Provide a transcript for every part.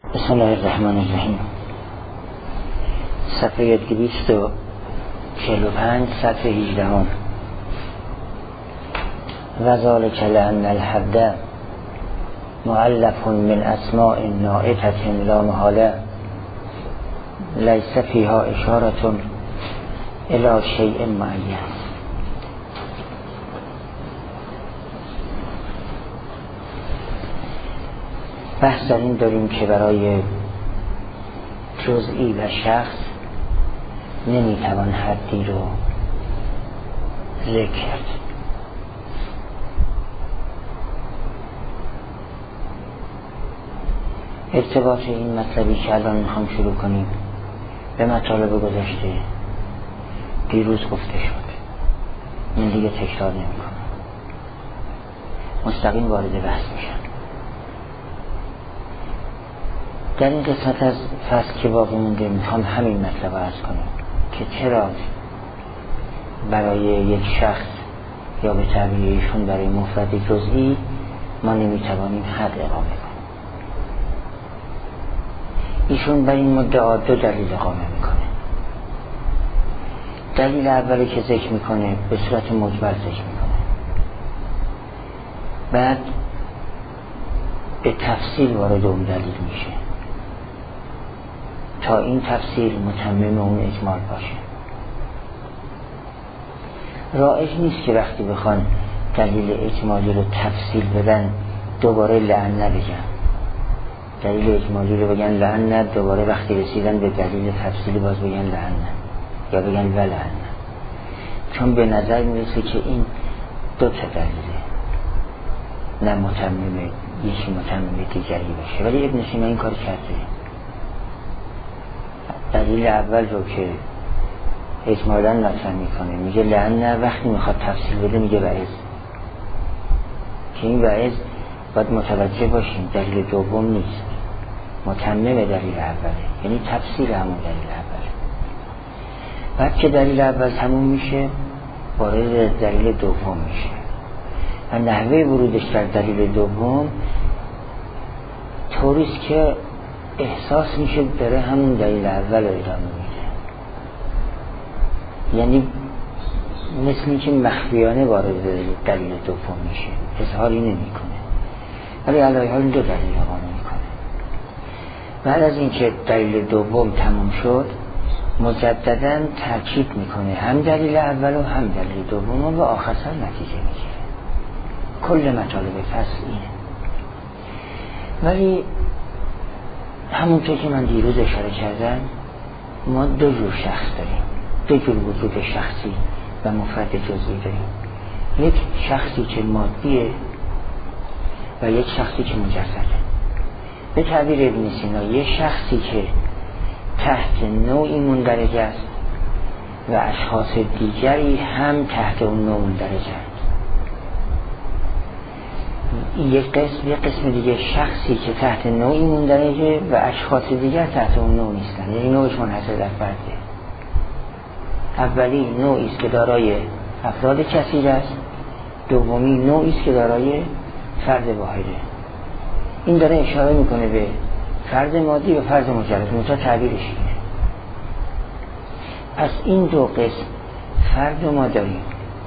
بسم الله الرحمن الرحیم. صفحه 245 صفحه 18. وذلک لأن الحد مؤلف من اسماء نائتة لا محالة لیس فیها اشارة الی شیء معین. بحث در این داریم که برای جزئی و شخص نمیتوان حدی رو ذکر کرد. ارتباط این مطلبی که الان میخوام شروع کنیم به مطالب گذشته دیروز گفته شد، من دیگه تکرار نمی کنم، مستقیم وارد بحث میشم. در این قسمت از فصل که باقی مونده میخوام همین مطلب رو عرض کنم که چرا برای یک شخص یا به تعبیر ایشون برای مفرد جزئی ما نمیتوانیم حد اقامه کنیم. ایشون بر این مدعا دو دلیل اقامه میکنه. دلیل اولی که ذکر میکنه به صورت مجمل ذکر میکنه، بعد به تفصیل وارد اون دلیل میشه تا این تفسیر متمم اون اجمال باشه. رایج نیست که وقتی بخوان دلیل اجمالی رو تفصیل بدن دوباره لعنه بگن، دلیل اجمالی رو بگن لعنه، دوباره وقتی رسیدن به دلیل تفصیلی باز بگن لعنه یا بگن ولعنه، چون به نظر میرسه که این دو تا دلیله، نه متمم یکی متمم دیگری باشه. ولی ابن سینا این کار کرده. دلیل اول رو که اجمالاً مطرح میکنه میگه لعنه، وقتی میخواد تفصیل بده میگه وعظ، که این وعظ باید متوجه باشیم دلیل دوم نیست، متمم دلیل اوله، یعنی تفسیر همون دلیل اوله. بعد که دلیل اول تموم میشه وارد دلیل دوم میشه و نحوه ورودش در دلیل دوم طوریست که احساس میشه داره همون دلیل اول رو ادامه میده، یعنی مثل اینکه مخفیانه وارد دلیل دوم میشه، اظهاری نمیکنه، ولی علیه حال دو دلیل اقامه میکنه. بعد از اینکه دلیل دوم تموم شد مجددا تاکید میکنه هم دلیل اول و هم دلیل دوم و آخر سر نتیجه میگیره. کل مطالب فصل اینه. ولی همونطور که من دیروز اشاره کردم ما دو جور شخص داریم، دو جور وجود شخصی و مفرد جزئی داریم. یک شخصی که مادیه و یک شخصی که مجرده. به تعبیر ابن سینا یک شخصی که تحت نوعی مندرج است و اشخاص دیگری هم تحت اون نوع مندرج است. یک قسم دیگه شخصی که تحت نوعی مندرجه و اشخاص دیگر تحت اون نوع نیستن، یعنی نوعش منحصر در فرده. اولی نوعی است که دارای افراد کثیر است، دومی نوعی است که دارای فرد واحده. این داره اشاره میکنه به فرد مادی و فرد مجرد، منتها تعبیرش اینه. از این دو قسم فرد ما داریم.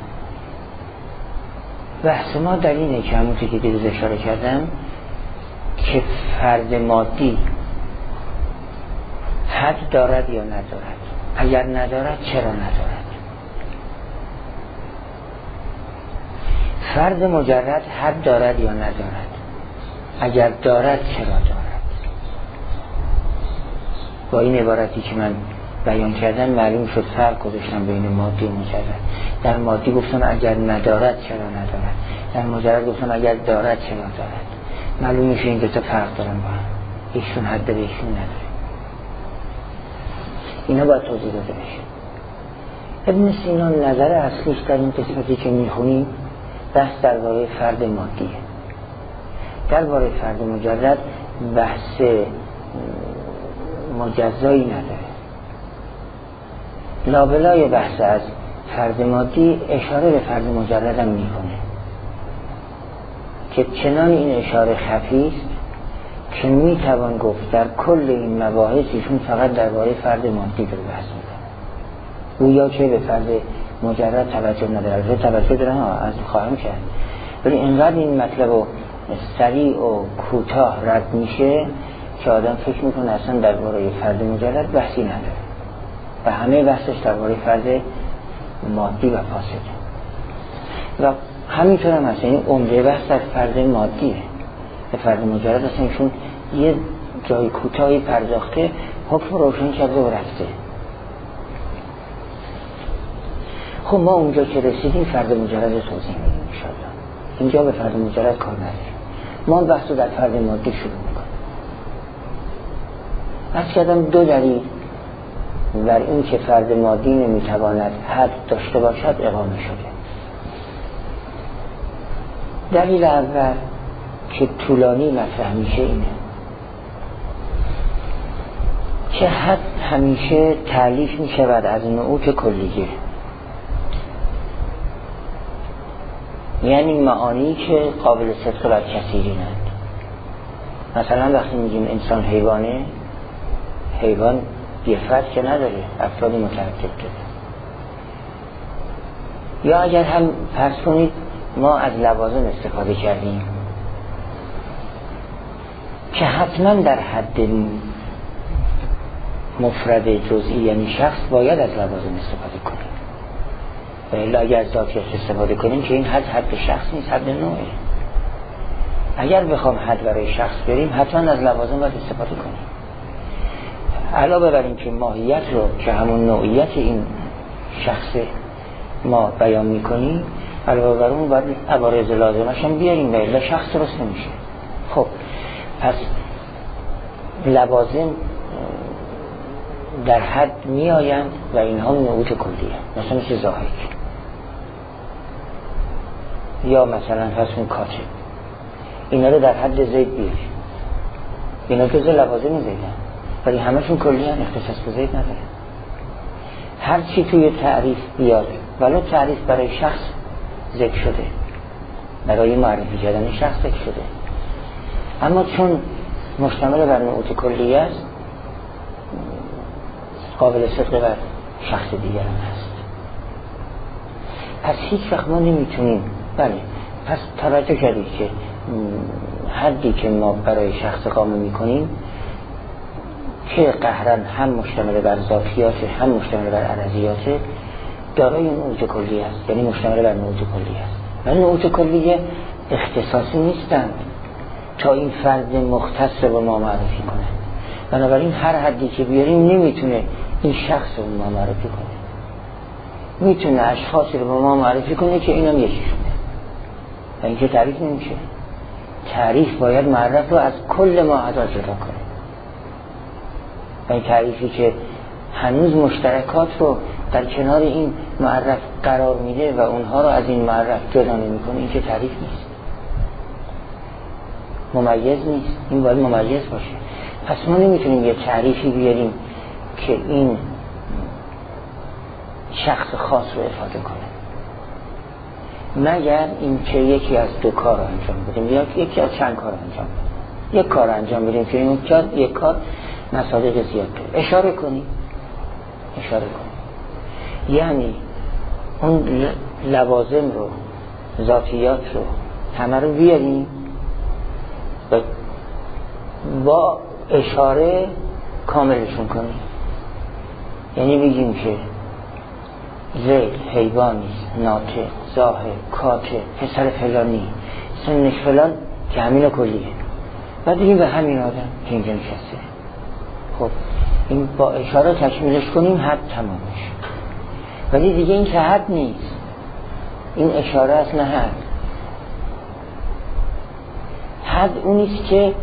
بحث ما در اینه که همونطور که دیروز اشاره کردم که فرد مادی حد دارد یا ندارد، اگر ندارد چرا ندارد. فرد مجرد حد دارد یا ندارد، اگر دارد چرا دارد. با این عبارتی که من بیان کردم معلوم شد فرق گذاشتم بین مادی و مجرد. در مادی گفتم اگر ندارد چرا ندارد، در مجرد گفتم اگر دارد چرا دارد. معلوم میشه این دو تا فرق دارن با هم، ایشون حد داره ایشون نداره. اینا باید توضیح داده بشه. ابن سینا نظر اصلیش در این قسمتی که میخونیم بحث درباره فرد مادیه. درباره فرد مجرد بحث مجزایی نداره. لابلای بحث از فرد مادی اشاره به فرد مجرد هم میکنه که چنان این اشاره خفی است که میتوان گفت در کل این مباحث ایشون فقط درباره فرد مادی داره بحث میکنه. گویا چه به فرد مجرد توجه نداره، البته توجه داره ها، از خواهم کرد، ولی اینقدر این مطلب و سریع و کوتاه رد میشه که آدم فکر میکنه اصلا درباره فرد مجرد بحثی نداره و همه بحثش درباره فرد مادی و فاسده. و همینطور هم هست، این عمده بحث در فرد مادیه. به فرد مجرد اصلا ایشون یه جای کوتاهی پرداخته، حکم روشن کرده و رفته. خب ما اونجا که رسیدیم فرد مجرد توضیح میدیم انشاءالله. اینجا به فرد مجرد کار نداریم، ما بحث رو در فرد مادی شروع میکنیم. از کردم دو دلیل بر این که فرد مادی نمیتواند حد داشته باشد اقامه شده. دلیل اول که طولانی مطرح میشه اینه که حد همیشه تعلیف میشود از نعوت کلیه، یعنی معانی که قابل صدق بر کثیرینند. مثلا وقتی میگیم انسان حیوانه، حیوان یه فرد که نداره، افرادی متعدد داره. یا اگر هم فرض کنید ما از لوازم استفاده کردیم که حتما در حد مفرد جزئی یعنی شخص باید از لوازم استفاده کنیم، و الا اگر ذاتیت استفاده کنیم که این حد شخص نیست، حد نوعه. اگر بخوام حد برای شخص بریم حتما از لوازم باید استفاده کنیم. علاوه بر این که ماهیت رو که همون نوعیت این شخص ما بیان میکنیم، علاوه بر اون باید عوارض لازمش هم بیاریم و الا شخص درست نمیشه. خب پس لوازم در حد می آیند و اینها نعوت کلیه، مثل ظاهر یا مثلا فرض کاتب، اینا رو در حد زید بیاریم، اینا که لوازم زیدن ولی همشون کلی هم اختصاص به زید نداره. هر چی توی تعریف بیاد ولو تعریف برای شخص ذکر شده، برای معرفی کردن شخص ذکر شده، اما چون مشتمل بر نعوت کلی است قابل صدق بر شخص دیگر هم هست. پس هیچ وقت ما نمیتونیم، بله پس توجه کردید که حدی که ما برای شخص قائم میکنیم که قهرن هم مشتمل بر ذاتیات هم مشتمل بر عرضیات دارای نعوت کلی است، یعنی مشتمل بر نعوت کلی است. و نعوت کلی اختصاصی نیستند تا این فرد مختص رو ما معرفی کنه، بنابراین هر حدی که بیاریم نمیتونه این شخص رو ما معرفی کنه، میتونه اشخاصی رو ما معرفی کنه که اینم یکیشونه و این که تعریف نمیشه. تعریف باید معرف رو از کل ما اعضا جدا کنه و این تعریفی که هنوز مشترکات رو در کنار این معرف قرار میده و اونها رو از این معرف جدا نمیکنه، این که تعریف نیست، ممیز نیست، این باید ممیز باشه. پس ما نمیتونیم یه تعریفی بیاریم که این شخص خاص رو افاده کنه مگر این که یکی از دو کار رو انجام بدیم یا یکی از چند کار رو انجام بدیم. یک کار انجام بدیم که این یک کار مصادیق زیاد داره، اشاره کنیم، یعنی اون لوازم رو ذاتیات رو همه رو بیاریم و با اشاره کاملشون کنیم. یعنی بگیم که زید حیوانی، ناطق، ظاهر، کاتب، پسر فلانی، سنش فلان، که همین کلیه. بعد بگیم به همین آدم که اینجا نشسته. خب این با اشاره تکمیلش کنیم، حد تمام میشه. ولی دیگه این که حد نیست، این اشاره است نه حد. حد اونیست که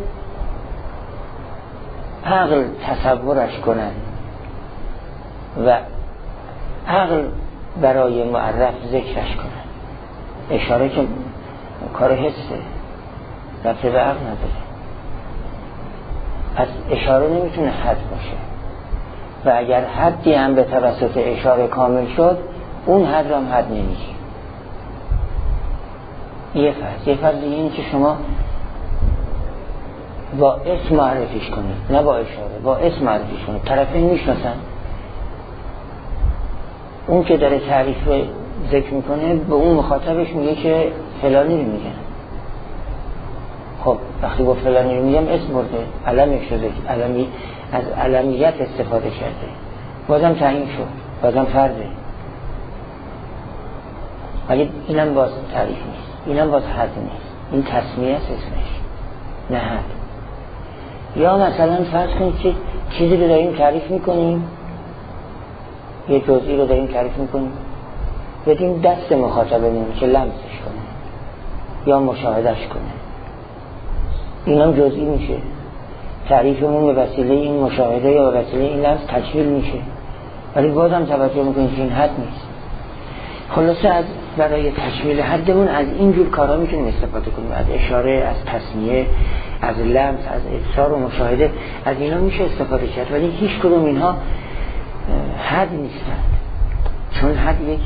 عقل تصورش کنن و عقل برای معرف ذکرش کنن. اشاره که کار حسه، رفته به عقل نداره. پس اشاره نمیتونه حد باشه و اگر حدی هم به توسط اشاره کامل شد، اون حد هم حد نمیشه. یه فرض دیگه این که شما با اسم معرفیش کنید، نه با اشاره، با اسم معرفیش کنید. طرفین میشناسن. اون که داره تعریف رو ذکر میکنه به اون مخاطبش میگه که فلانی رو میگن. خب وقتی با فلانی رو میگم اسم برده، علمش شده، از علمیت استفاده کرده، بازم تعیین شد، بازم فرده. ولی اینم باز تعریف نیست، اینم باز حد نیست، این تسمیه است اسمش، نه حد. یا مثلا فرض کنید که چیزی رو داریم تعریف میکنیم، یه جزئی رو داریم تعریف میکنیم، بدیم دست مخاطبمون که لمسش کنه یا مشاهدش کنه، اینم جزئی میشه. تعریفمون به وسیله این مشاهده یا به وسیله این لمس تکمیل میشه، ولی بازم توجه میکنیم که این حد نیست. خلاصه از برای تکمیل حدمون از اینجور کارها میتونیم استفاده کنیم، از اشاره، از تسمیه، از لمس، از ابصار و مشاهده، از اینا میشه استفاده کرد. ولی هیچ کدوم اینها حد نیستند، چون حد یک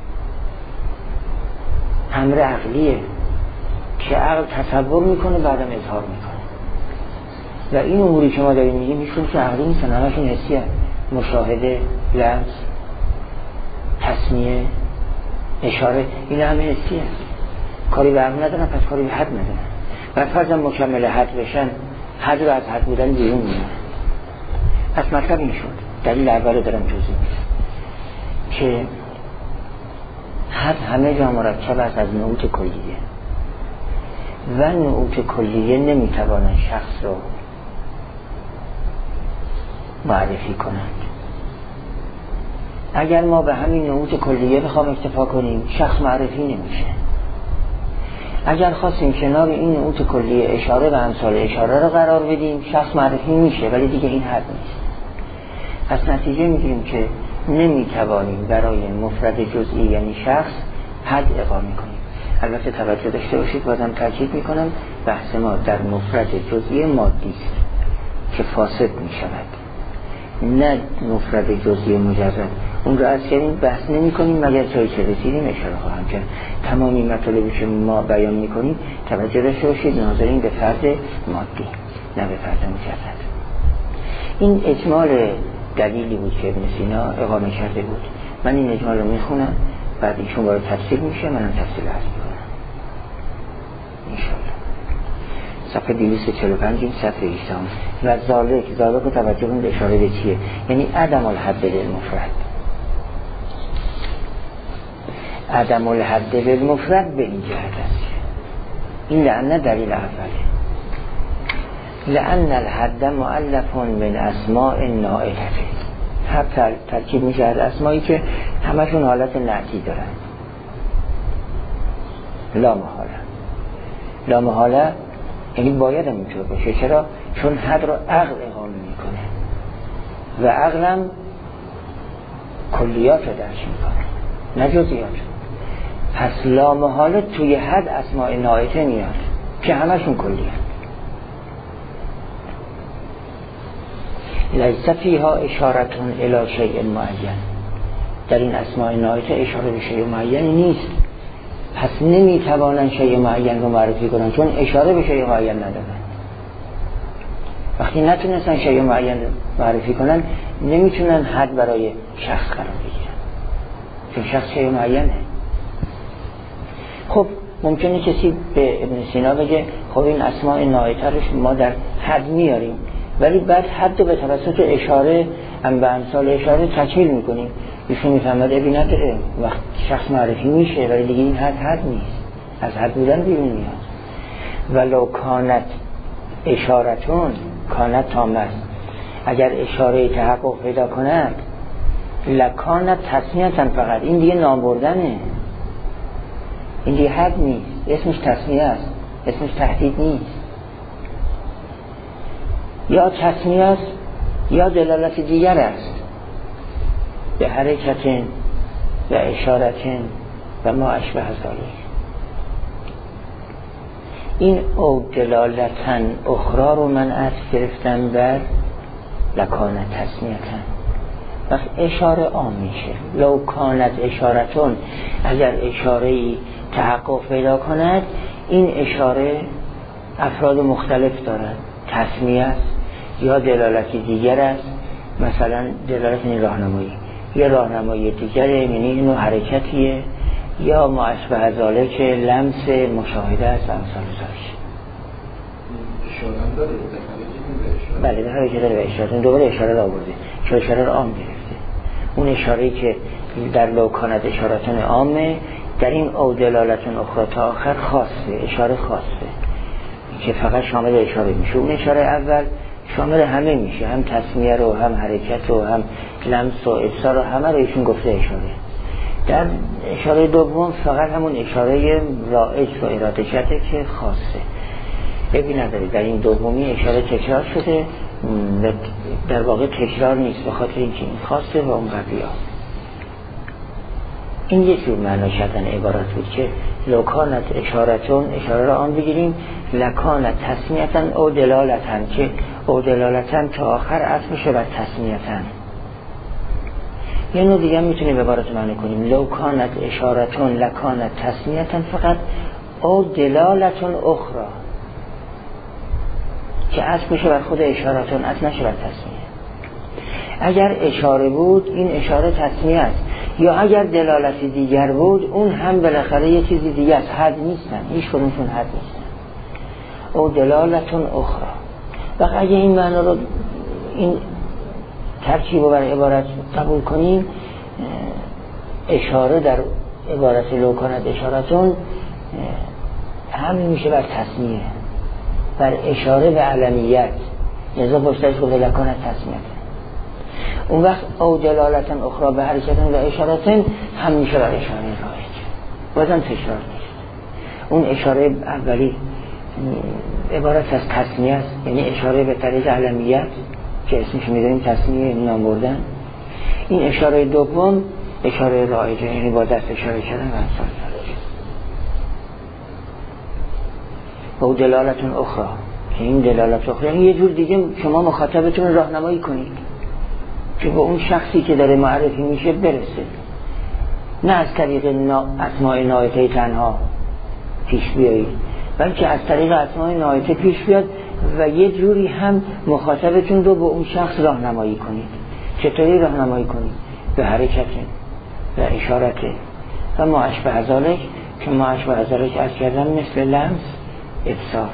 امر عقلیه که عقل تصور میکنه بعدم اظهار میکنه، و این اموری که ما داریم میگیم هیچ کدومشون عقلی نیستن، همشون حسی هست. مشاهده، لمس، تسمیه، اشاره، این همه حسی هست، کاری به عقل ندارن، پس کاری به حد ندارن. و فرضاً مکمل حد بشن، حد رو از حد بودن بیرون میارن. پس مطلب این شد، دلیل اول رو دارم توضیح میدم که حد همه جا مرکب است از نعوت کلیه و نعوت کلیه نمیتوانند شخص رو معرفی کنند. اگر ما به همین نعوت کلیه بخوام اکتفا کنیم شخص معرفی نمیشه. اگر خواستیم کنار این نعوت کلیه اشاره و امثال اشاره رو قرار بدیم شخص معرفی میشه، ولی دیگه این حد نیست. پس نتیجه میگیریم که نمیتوانیم برای مفرد جزئی یعنی شخص حد اقامه کنیم. البته توجه داشته باشید، بازم تاکید میکنم بحث ما در مفرد جزئی مادی است که فاسد میشود، نه مفرد جزئی مجرد. اون رو از کردیم بحث نمی کنیم مگر جایی که رسیدیم اشاره خواهم کرد. تمامی مطالبی که ما بیان می کنیم توجه داشته باشید ناظرین به فرد مادی نه به فرد مجرد. این اجمال دلیلی بود که ابن سینا اقامه کرده بود. من این اجمال رو می خونم، بعد ایشون وارد تفسیر میشه، منم تفسیر عرض می کنم انشاءالله. صفحه 245 این صفحه 20 و ذالک رو توجه کنید اشاره به چیه؟ یعنی عدم الحد بالمفرد. عدم الحد بالمفرد به این جهت است. این لأن دلیل اوله، لأن الحد مؤلف من اسماء نائلة. حد ترکیب میشه از اسمایی که همشون حالت نعتی دارن. لا محاله یعنی باید هم اینطور باشه. چرا؟ چون حد رو عقل اقامه میکنه و عقلم کلیات رو درش میکنه نه جزئیات. پس لا محاله توی حد اسماء نائته میاد که همشون کلیات. لیس فیها اشارتون الی شیء معین. در این اسماء نائته اشاره به شیء معین نیست، پس نمیتوانن شیء معین رو معرفی کنن چون اشاره به شیء معین ندارن. وقتی نتونستن شیء معین رو معرفی کنن نمیتونن حد برای شخص قرار بگیرن چون شخص شیء معینه. خب ممکنه کسی به ابن سینا بگه خب این اسماء نائته رو ما در حد میاریم ولی بعد حد رو به توسط اشاره به امثال اشاره تکمیل میکنیم. ایشون میفهمد ابی نداره، وقت شخص معرفی میشه ولی دیگه این حد نیست، از حد بودن بیرون میاد. ولو کانت اشارتون، کانت تام است، اگر اشاره تحقق پیدا کند لکانت تسمیتن، فقط این دیگه نام بردنه، این دیگه حد نیست، اسمش تسمیه است، اسمش تهدید نیست. یا تسمیه است یا دلالت دیگر است به حرکت و اشارت و ما اشبه ذالک. این او دلالتن اخرى رو من از گرفتم بر لکانت تسمیتن، پس اشاره عام میشه. لو کانت اشارتون، اگر اشاره‌ای تحقق پیدا کند، این اشاره افراد مختلف دارد، تسمیه است یا دلالتی دیگر است. مثلا دلالت این راهنمایی یا راهنمایی دیگر، یعنی اینو حرکتیه، یا ما اشبه ذالک که لمس مشاهده است و امثال ذالک. بله در حرکت داره به اشاره. دوباره اشاره را آورده چون اشاره را عام گرفته. اون اشاره‌ای که در لوکانت اشارتون عامه، در این او دلالتون اخرى تا آخر خاصه، اشاره خاصه که فقط شامل اشاره میشه. اون اشاره اول شامل همه میشه، هم تسمیه رو، هم حرکت رو، هم لمس و ابصار رو، همه رو ایشون گفته اشاره. در اشاره دوم فقط همون اشاره رائج و اراده شده که خاصه، ببین نداره. در این دومی اشاره تکرار شده، در واقع تکرار نیست به خاطر اینکه این خاصه و اون قبلی ها. این یک جور معنا کردن عبارت بود که لوکانت اشارتون، اشاره را آن بگیریم، لکانت تسمیتن او دلالتن، که او دلالتن تا آخر عطف بر تسمیتن. یه نوع دیگه میتونیم عبارت معنی کنیم لوکانت اشارتون لکانت تسمیتن فقط او دلالتون اخرى، که عطف میشه بر خود اشارتون، عطف نشه بر تسمیه. اگر اشاره بود این اشاره تسمیه است، یا اگر دلالتی دیگر بود اون هم بالاخره یه چیزی دیگه است، حد نیستن، هیچ کدومشون حد نیستن. او دلالتون اخرى. وقت اگه این معنا رو، این ترکیب رو بر عبارت قبول کنیم، اشاره در عبارت لوکانت اشارتون همین میشه بر تسمیه، بر اشاره به علمیت، لذا پشتش گفته لکانت تسمیت. اون وقت او دلالتن اخرى به حرکتن و اشارتن هم میشه بر اشاره رایج، بازم تکرار نیست. اون اشاره اولی عبارت از تسمیه است، یعنی اشاره به طریق علمیت که اسمش میدونیم تسمیه، نام بردن. این اشاره دوم اشاره رایجه، یعنی با دست اشاره کردن و امثال ذالک. او دلالتن اخرى، که این دلالت اخرى یعنی یه جور دیگه شما مخاطبتون راهنمایی کنید که به اون شخصی که داره معرفی میشه برسه، نه از طریق اسماء نایته تنها پیش بیایید، بلکه از طریق اسماء نایته پیش بیاد و یه جوری هم مخاطبتون رو به اون شخص راهنمایی کنید. چطوری راهنمایی کنید؟ به حرکت و اشارت و ما اشبه ذالک، که ما اشبه ذالک از کردن مثل لمس، ابصار.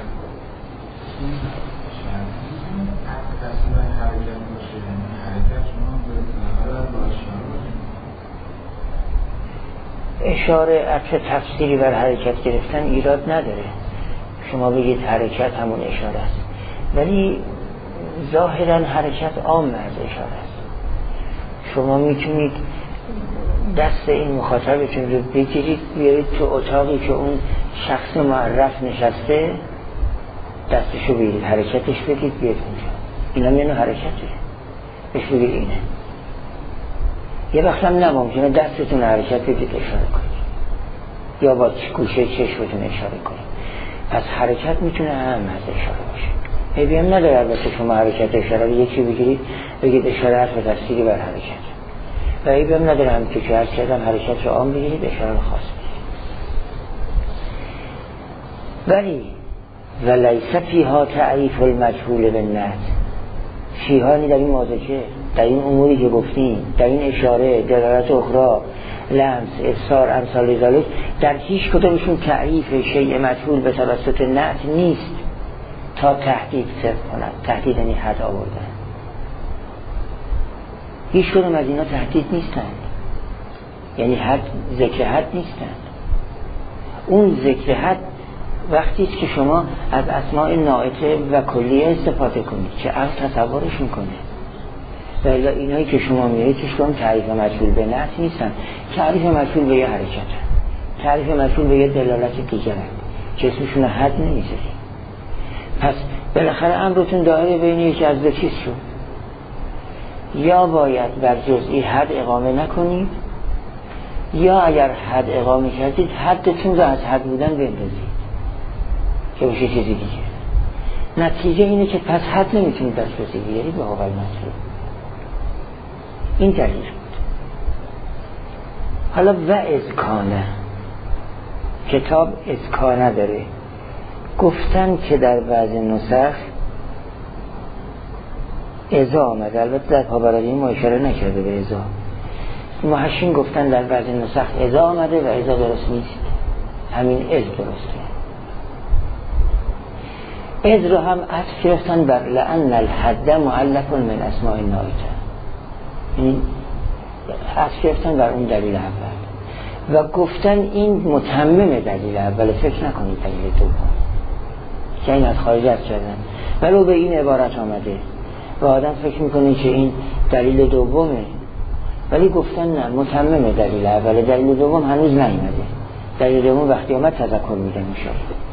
اشاره عطف تفسیری بر حرکت گرفتن ایراد نداره، شما بگید حرکت همون اشاره است، ولی ظاهرا حرکت عام از اشاره است. شما میتونید دست این مخاطبتون رو بگیرید بیارید تو اتاقی که اون شخص معرف نشسته، دستشو بگیرید حرکتش بدید بیاد اونجا، اینا میانو حرکته، بهش بگید اینه. یه وقت هم نممکنه دستتون حرکت بدید اشاره کنید یا با گوشه چشمتون اشاره کنید. پس حرکت میتونه هم از اشاره باشه. عیبی هم نداره البته شما حرکت اشاره رو یکی بگیرید بگید اشاره هست و تفسیری بر حرکت، و عیبی هم نداره هم که هر کردم حرکت رو عام بگیرید اشاره رو خاص بگیرید. ولی ولیس فیها تعریف المجهول بالنعت، فیها در این موضوعه، در این اموری که گفتیم، در این اشاره، دلالت اخرى، لمس، ابصار، امثال ذالک، در هیچ کدومشون تعریف شیء مجهول به توسط نعت نیست تا تهدید صرف کند. تهدید یعنی حد آوردن. هیچ کدوم از اینا تهدید نیستند، یعنی حد، ذکر حد نیستند. اون ذکر حد وقتی است که شما از اسماء نائته و کلیه استفاده کنید که عقل تصورش میکنه. و الا اینایی که شما میارید که شما تعریف مجهول به نعت نیستن، تعریف مجهول به یه حرکت، تعریف مجهول به یه دلالت دیگر که اسمشون حد نمیذاری. پس بالاخره امرتون دائره بین یکی از دو چیز شد، یا باید بر جزئی حد اقامه نکنید، یا اگر حد اقامه کردید حدتون رو از حد بودن بندازید که باشه چیزی دیگه. نتیجه اینه که پس حد نمیتونید دست بسید بیارید به اول مطلوب. این دلیل بود. حالا و اذکانه، کتاب اذکانه داره، گفتن که در بعض نسخ ازا آمده، البته در پابرادی ما اشاره نکرده به ازا. محشین گفتن در بعضی نسخ ازا آمده و ازا درست نیست، همین از درسته. از رو هم عطف گرفتن بر لأن الحد معلق من اسماء النائته، یعنی عطف گرفتن بر اون دلیل اول و گفتن این متمم دلیل اول، فکر نکنید دلیل دوم که این از خارج از کردن ولو به این عبارت آمده و آدم فکر میکنه که این دلیل دومه، ولی گفتن نه، متمم دلیل اول، دلیل دوم هنوز نیامده، دلیل دوم وقتی آمد تذکر میده میشه.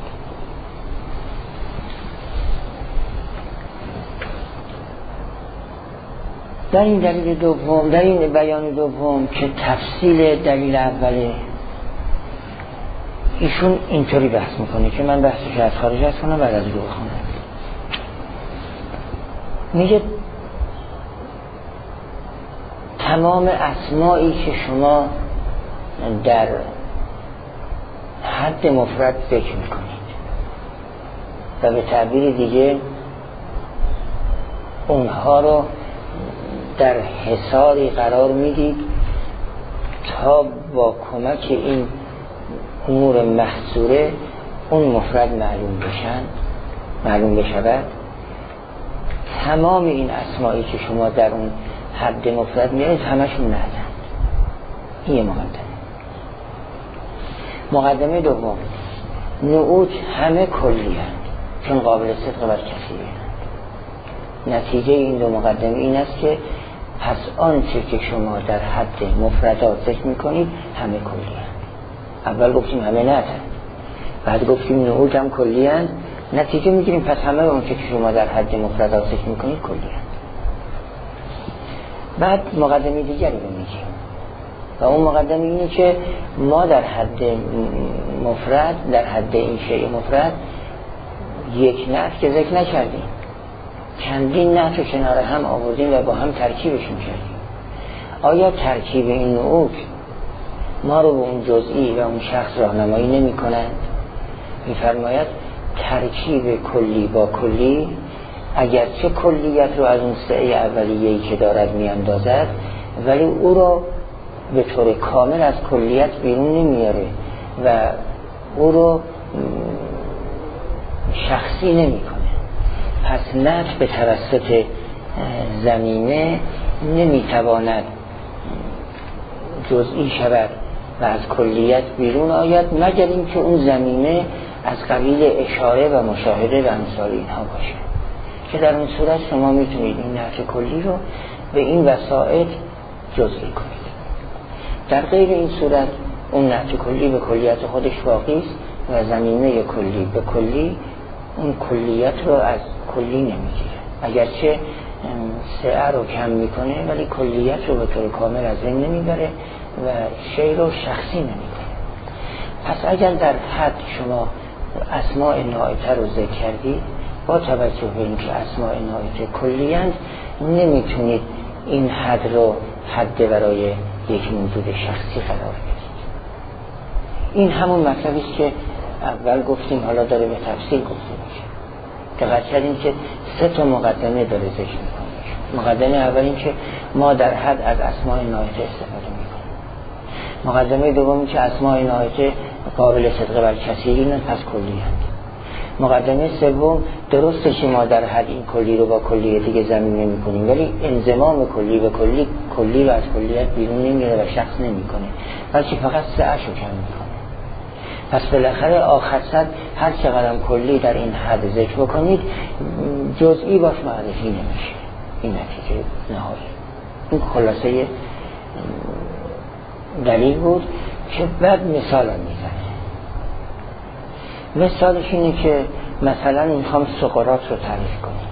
در این دلیل دوم، در این بیان دوم که تفصیل دلیل اوله، ایشون اینطوری بحث میکنه که من بحثش از خارج از کنم بعد از رو بخونم. میگه تمام اسمایی که شما در حد مفرد ذکر میکنید و به تعبیر دیگه اونها رو در حصاری قرار میدید تا با کمک این امور محصوره اون مفرد معلوم بشود. تمام این اسمایی که شما در اون حد مفرد میارید همشون نهدن. این مقدمه دوم، نعوت همه کلی هست چون قابل صدق بر کثیره. نتیجه این دو مقدمه این است که پس آنچه که شما در حد مفردات ذکر میکنید همه کلی هست. اول گفتیم همه نه هست، بعد گفتیم نعوت هم کلی هست، نتیجه میگیریم پس همه آنچه که شما در حد مفردات ذکر میکنید کلی هست. بعد مقدمه دیگری رو میگیم و اون مقدمه اینه که ما در حد مفرد، در حد این شیء مفرد یک نعت که ذکر نکردیم، چندین نعت رو کنار هم آوردیم و با هم ترکیبشون کردیم. آیا ترکیب این نعوت ما رو به اون جزئی و اون شخص راهنمایی نمی کنند؟ می‌فرماید ترکیب کلی با کلی اگرچه کلیت رو از اون سعه اولیه‌ای که دارد میاندازد، ولی او رو به طور کامل از کلیت بیرون نمیاره و او رو شخصی نمیکنه. پس نعت به توسط ضمیمه نمیتواند جزئی شود و از کلیت بیرون آید مگر اینکه اون ضمیمه از قبیل اشاره و مشاهده و امثال اینها باشه، که در اون صورت شما میتونید این نعت کلی رو به این وسائط جزئی کنید. در غیر این صورت اون نعت کلی به کلیت خودش باقی است و ضمیمه کلی به کلی اون کلیت رو از کلی نمیگیره، اگرچه سعه رو کم میکنه ولی کلیت رو به طور کامل از این نمیبره و شی رو شخصی نمیکنه. پس اگر در حد شما اسماء نائته رو ذکر کردید، با توجه به اینکه اسماء نائته کلی‌اند نمیتونید این حد رو حد برای یک موجود شخصی قرار بدید. این همون مطلبی است که اول گفتیم، حالا داره به تفصیل گفته میشه. دقت کردیم که 3 مقدمه داره ذکر میکنه. مقدمه اول این که ما در حد از اسماء نائته استفاده میکنیم. مقدمه دومی که اسماء نائته قابل صدق بر کثیرین پس کلی‌اند. مقدمه سوم درسته که ما در حد این کلی رو با کلی دیگه ضمیر نمی‌کنیم، ولی انضمام کلی به کلی رو از کلیت بیرون نمیاره و شخص نمی‌کنه، بلکه فقط سعه‌شو کم می‌کنه. پس بالاخره آخر سر هر چقدر کلی در این حد ذکر بکنید جزئی باش معرفی نمیشه. این نتیجه نهایی. این خلاصه دلیل بود که بعد مثال میزنه. مثالش اینه که مثلا میخوام سقراط رو تعریف کنیم،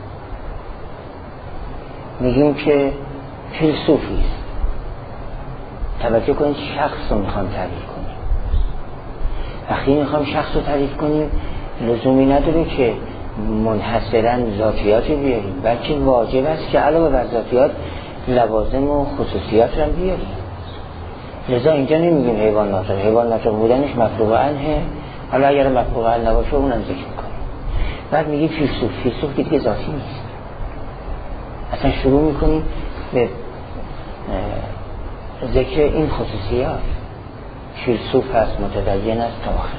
میگیم که فیلسوفی است. توجه کنید شخص رو میخوام تعریف کنیم. وقتی میخوام شخص رو تعریف کنیم لزومی نداره که منحصراً ذاتیاتی بیاریم، بلکه واجب است که علاوه بر ذاتیات لوازم و خصوصیات رو بیاریم. لذا اینجا نمیگیم حیوان ناطق، حیوان ناطق بودنش مفروغ عنه، حالا اگر مفروغ عنه نباشه اونم ذکر میکنیم. بعد میگیم فیلسوف که دیگه ذاتی نیست، اصلا شروع میکنیم به ذکر این خصوصیات. فیلسوف هست، متدین است تا آخر.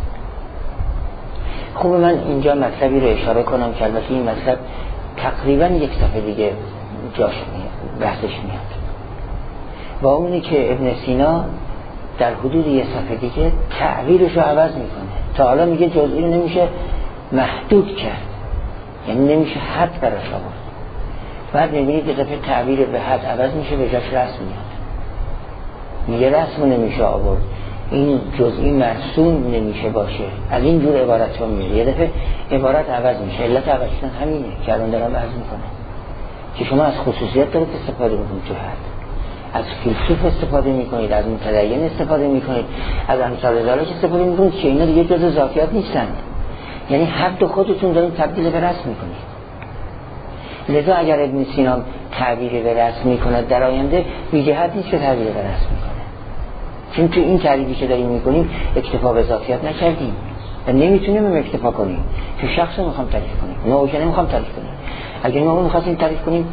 خوب من اینجا مطلبی رو اشاره کنم که البته این مطلب تقریبا یک صفحه دیگه جاش بحثش میاد، و اونی که ابن سینا در حدود یک صفحه دیگه تعبیرش رو عوض میکنه. تا حالا میگه جزئی رو نمیشه محدود کرد، یعنی نمیشه حد براش آورد. بعد میبینید یه دفعه تعبیر به حد عوض میشه، به جاش رسم میاد. میگه رسم نمیشه آورد، این جزئی مرسوم نمیشه باشه. از این جور عبارت ها میره، یه دفعه عبارت عوض میشه. علت عوض شدن همینه که الان دارم عرض میکنم که شما از خصوصیات دارید استفاده میکنید تو حد، از فیلسوف استفاده میکنید، از متدین استفاده میکنید، از امثال ذالک استفاده میکنید که اینا دیگه جزء ذاتیات نیستند. یعنی حد خودتون دارید تبدیل به رسم میکنید. لذا اگر ابن سینا تعبیر به رسم میکند در آینده بی جهت نیست که تعبیر به رسم میکنه، چون تو این تعریفی که داریم میکنیم اکتفا به ذاتیات نکردیم و نمیتونیم اکتفا کنیم. تو شخص رو میخوام تعریف کنیم، نوعی نمیخوام تعریف کنیم. اگر ما میخواستیم تعریف کنیم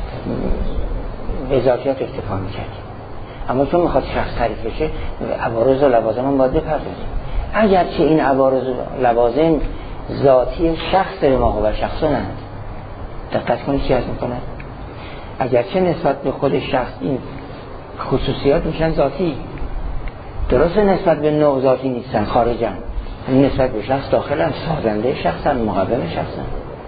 به ذاتیات اکتفا میکردیم، اما چون میخواد شخص تعریف بشه عوارض و لوازم هم باید بپردازیم. اگرچه این عوارض و لوازم ذاتی شخص ما و شخصانند، دقت کنید چی هست میکنه. اگرچه نسبت به خود شخص این خصوصیات میشن ذاتی، درسته نسبت به نوع ذاتی نیستن، خارجن. این نسبت به شخص داخلن، سازنده شخصن، مقوم شخصن.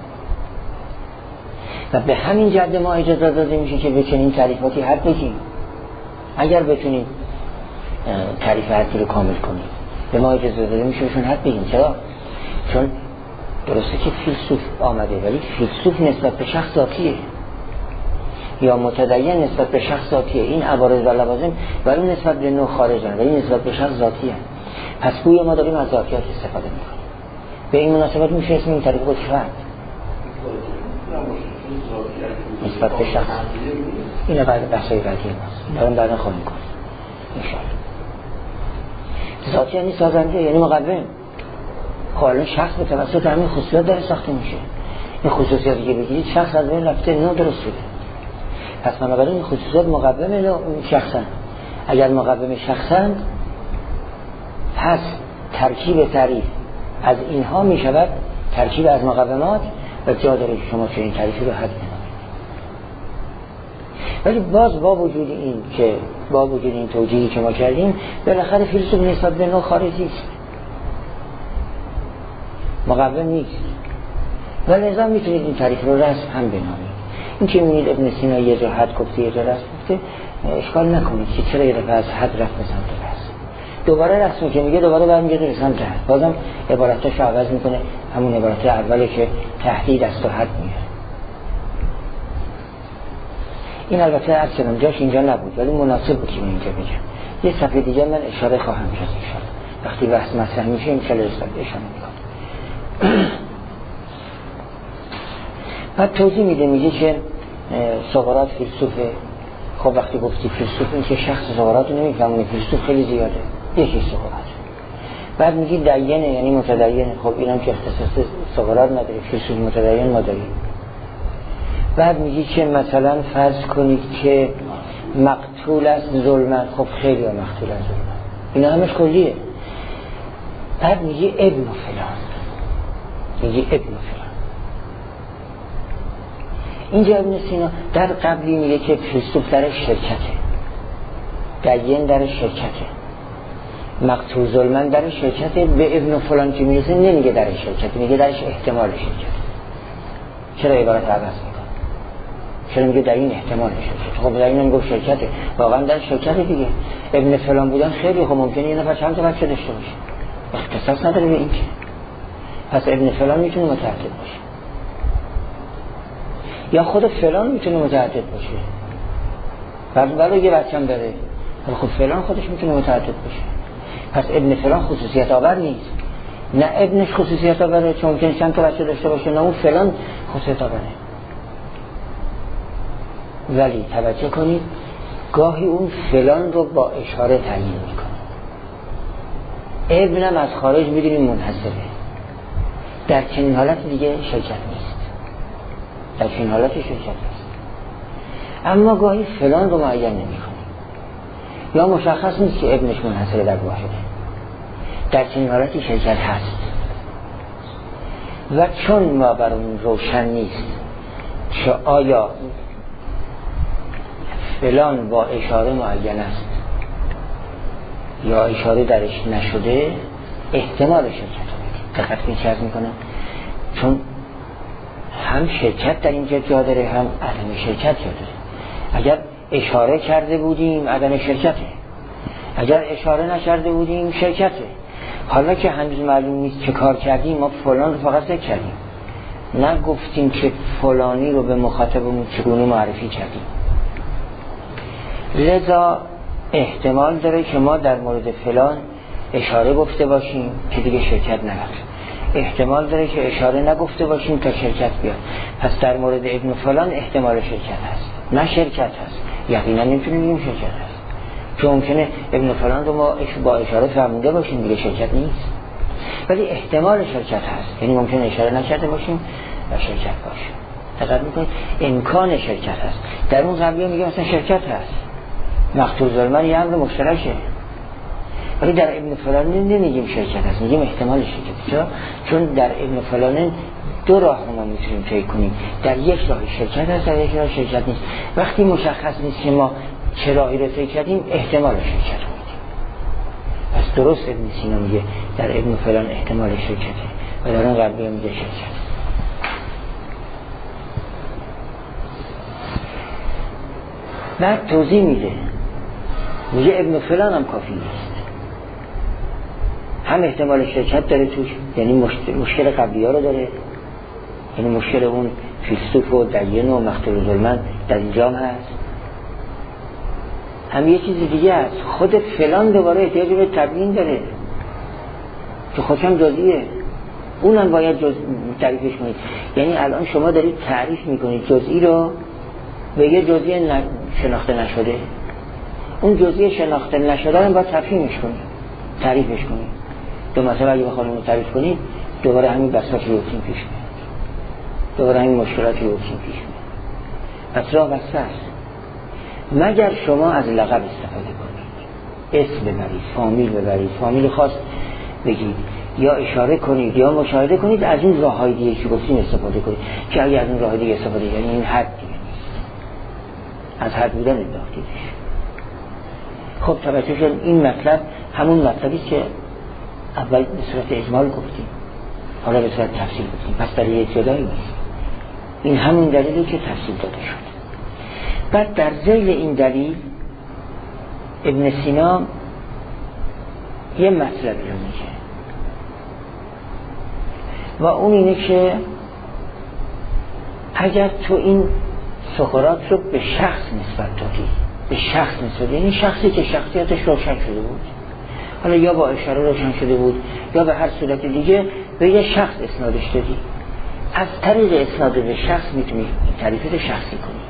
و به همین جد ما اجازه داده میشه که به چنین تعریفاتی حد بگیم. اگر بتونیم تعریف حدی رو کامل کنیم به ما اجازه داده میشه بهشون حد بگیم. چرا؟ چون درسته که فیلسوف آمده، ولی فیلسوف نسبت به شخص ذاتیه یا متدین نسبت به شخص ذاتیه. این عوارض و لوازم ولی نسبت به نوع خارجن، ولی نسبت به شخص ذاتیه. پس گویا ما داریم از ذاتیات استفاده میکنیم. به این مناسبت میشه اسم این طریق رو شفت نسبت به شخص. این بعد بحثای بعدی ماست، دارم بعدا خواهیم کنیم انشاءالله. ذاتی یعنی سازنده، یعنی مقوم. خب الان شخص به توسط همین خصوصیات داره ساخته میشه. این خصوصیاتی که بگیرید شخص از بین رفته، نه درست شده. پس بنابراین این خصوصیات مقوم شخصن. اگر مقوم شخصن پس ترکیب تعریف از اینها میشود ترکیب از مقومات و جا داره که شما چنین تعریفی رو حد بنابید. ولی باز با وجود این توجیهی که ما کردیم بالاخره فیلسوف نسبت به نوع خارجی است، مقوم نیست. و لذا میتونید این تعریف رو رسم هم بنامید. این که میبینید ابن سینا یه جا حد گفته یه جا رسم گفته، اشکال نکنید که چرا یه دفعه از حد رفت به سمت رسم، دوباره رسمی که میگه دوباره برمیگرده به سمت حد، بازم عبارتش رو عوض میکنه، همون عبارت اوله که تهدید است و حد میاره. این البته از کلام جاش اینجا نبود ولی مناسب بود که من اینجا بگم. یه صفحه دیگه من اشاره خواهم کرد انشاءالله وقتی بحث مطرح میشه انشاءالله اشاره میکنم. بعد توضیح میده، میگه که سقراط فیلسوفه. خب وقتی گفتی فیلسوف این که شخص سقراط رو نمیفهمونه، فیلسوف خیلی زیاده، یکی سقراط. بعد میگی دینه یعنی متدینه. خب اینم که اختصاص سقراط نداره، فیلسوف متدین ما داریم. بعد میگی که مثلا فرض کنید که مقتول است ظلمن. خب خیلی ها مقتول است ظلمن، اینا همش کلیه. بعد میگی ابن فلان، میگی ابن فلان. اینجا ابن سینا در قبلی میگه که فیلسوف درش شرکته، دین درش شرکته، مقتول ظلمن درش شرکته. به ابن فلان که میرسه نمیگه درش شرکته، میگه درش احتمال شرکته. چرا عبارت عوض میکنه؟ چرا میگه در این احتمال شرکته؟ خب در این نمیگه شرکته، واقعا در شرکته دیگه. ابن فلان بودن خیلی خب ممکنه یه نفر چند تا بچه داشته باشه، اختصاص نداره به این که. پس ابن فلان میتونه متعدد باشه یا خود فلان میتونه متعدد باشه، ولی یه بچه هم داره، خب فلان خودش میتونه متعدد باشه. پس ابن فلان خصوصیت آور نیست، نه ابنش خصوصیت آوره چون ممکنه چند تا بچه داشته باشه، نه اون فلان خصوصیت آوره. ولی توجه کنید گاهی اون فلان رو با اشاره تعیین میکنه. ابنم از خارج میدونیم منحصره، در چنین حالت دیگه شرکت نیست، در چنین حالت شرکت نیست. اما گاهی فلان رو معین نمی کنیم یا مشخص نیست که ابنش منحصر در واحده. در چنین حالتی شرکت هست و چون ما برامون روشن نیست که آیا فلان با اشاره معین است یا اشاره درش نشده، احتمال شرکت رو دقت کنید چه عرض میکنم، چون هم شرکت در اینجا جا داره هم عدم شرکت جا داره. اگر اشاره کرده بودیم عدم شرکته، اگر اشاره نکرده بودیم شرکته. حالا که هنوز معلوم نیست چه کار کردیم، ما فلان رو فقط ذکر کردیم، نه گفتیم که فلانی رو به مخاطبمون چگونه معرفی کردیم. لذا احتمال داره که ما در مورد فلان اشاره گفته باشیم که دیگه شرکت نرفت، احتمال داره که اشاره نگفته باشیم تا شرکت بیاد. پس در مورد ابن فلان احتمال شرکت هست، نه شرکت هست. یقینا نمیتونیم بگیم شرکت هست، چون ممکنه ابن فلان رو ما با اشاره فهمیده باشیم دیگه شرکت نیست، ولی احتمال شرکت هست، یعنی ممکنه اشاره نکرده باشیم و شرکت باشه. دقت میکنید امکان شرکت هست. در اون قبلیه میگه مثلا شرکت هست، مقتول ظلمن یه امر مشترکه، ولی در ابن فلان نمیگیم شرکت هست، میگیم احتمال شرکت. چرا؟ چون در ابن فلان دو راه رو ما میتونیم طی کنیم، در یک راه شرکت هست، در یک راه شرکت نیست. وقتی مشخص نیست که ما چه راهی رو طی کردیم، احتمال شرکت رو میدیم. پس درست ابن سینا میگه در ابن فلان احتمال شرکته و در اون قبلی میگه شرکت. بعد توضیح میگه ابن فلان هم کافی نیست، هم احتمال شرکت داره توش، یعنی مشکل قبلی ها رو داره، یعنی مشکل اون فیلسوف و دین و مقتول ظلمن در اینجا هم هست. هم یه چیز دیگه هست، خود فلان دوباره احتیاج به تبیین داره که خودشم جزئیه، اونم باید تعریفش کنید. یعنی الان شما دارید تعریف میکنید جزئی رو به یه جزئی شناخته نشده، اون جزئی شناخته نشده رو باید تفهیمش کنید، تعریفش کنید. دو مثلا اگه بخوایم اون تعریف کنید دوباره همین بساط روتین پیش میاد، دوباره همین مشکلات روتین پیش میاد. پس راه بسته است، مگر شما از لقب استفاده کنید، اسم ببرید، فامیل ببرید، فامیل خاص بگید، یا اشاره کنید یا مشاهده کنید، از این راه‌های دیگه که گفتیم استفاده کنید. که اگه از این راه دیگه استفاده کنید، یعنی این حد دیگه نیست، از حد بودن انداختیدش. خب توجه شد این مطلب همون مطلبی که اول به صورت اجمال گفتیم، حالا به صورت تفصیل گفتیم، پس دلیل جدایی نیست. این همون دلیلی که تفصیل داده شد. بعد در ذیل این دلیل ابن سینا یه مطلبی رو میگه و اون اینه که اگر تو این سقراط رو به شخص نسبت دادی، به شخص نسبت، یعنی شخصی که شخصیتش روشن شده بود، حالا یا با اشاره روشن شده بود یا به هر صورت دیگه به یه شخص اسنادش دادی، از طریق اسناد به شخص میتونی تعریفت شخصی کنی.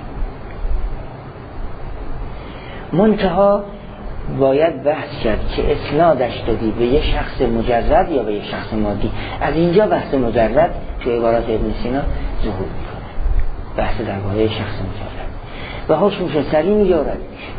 منتها باید بحث کرد که اسنادش دادی به یه شخص مجرد یا به یه شخص مادی. از اینجا بحث مجرد تو عبارات ابن سینا ظهور میکنه، بحث درباره شخص مجرد و حکمش سریع میگه و رد میشه.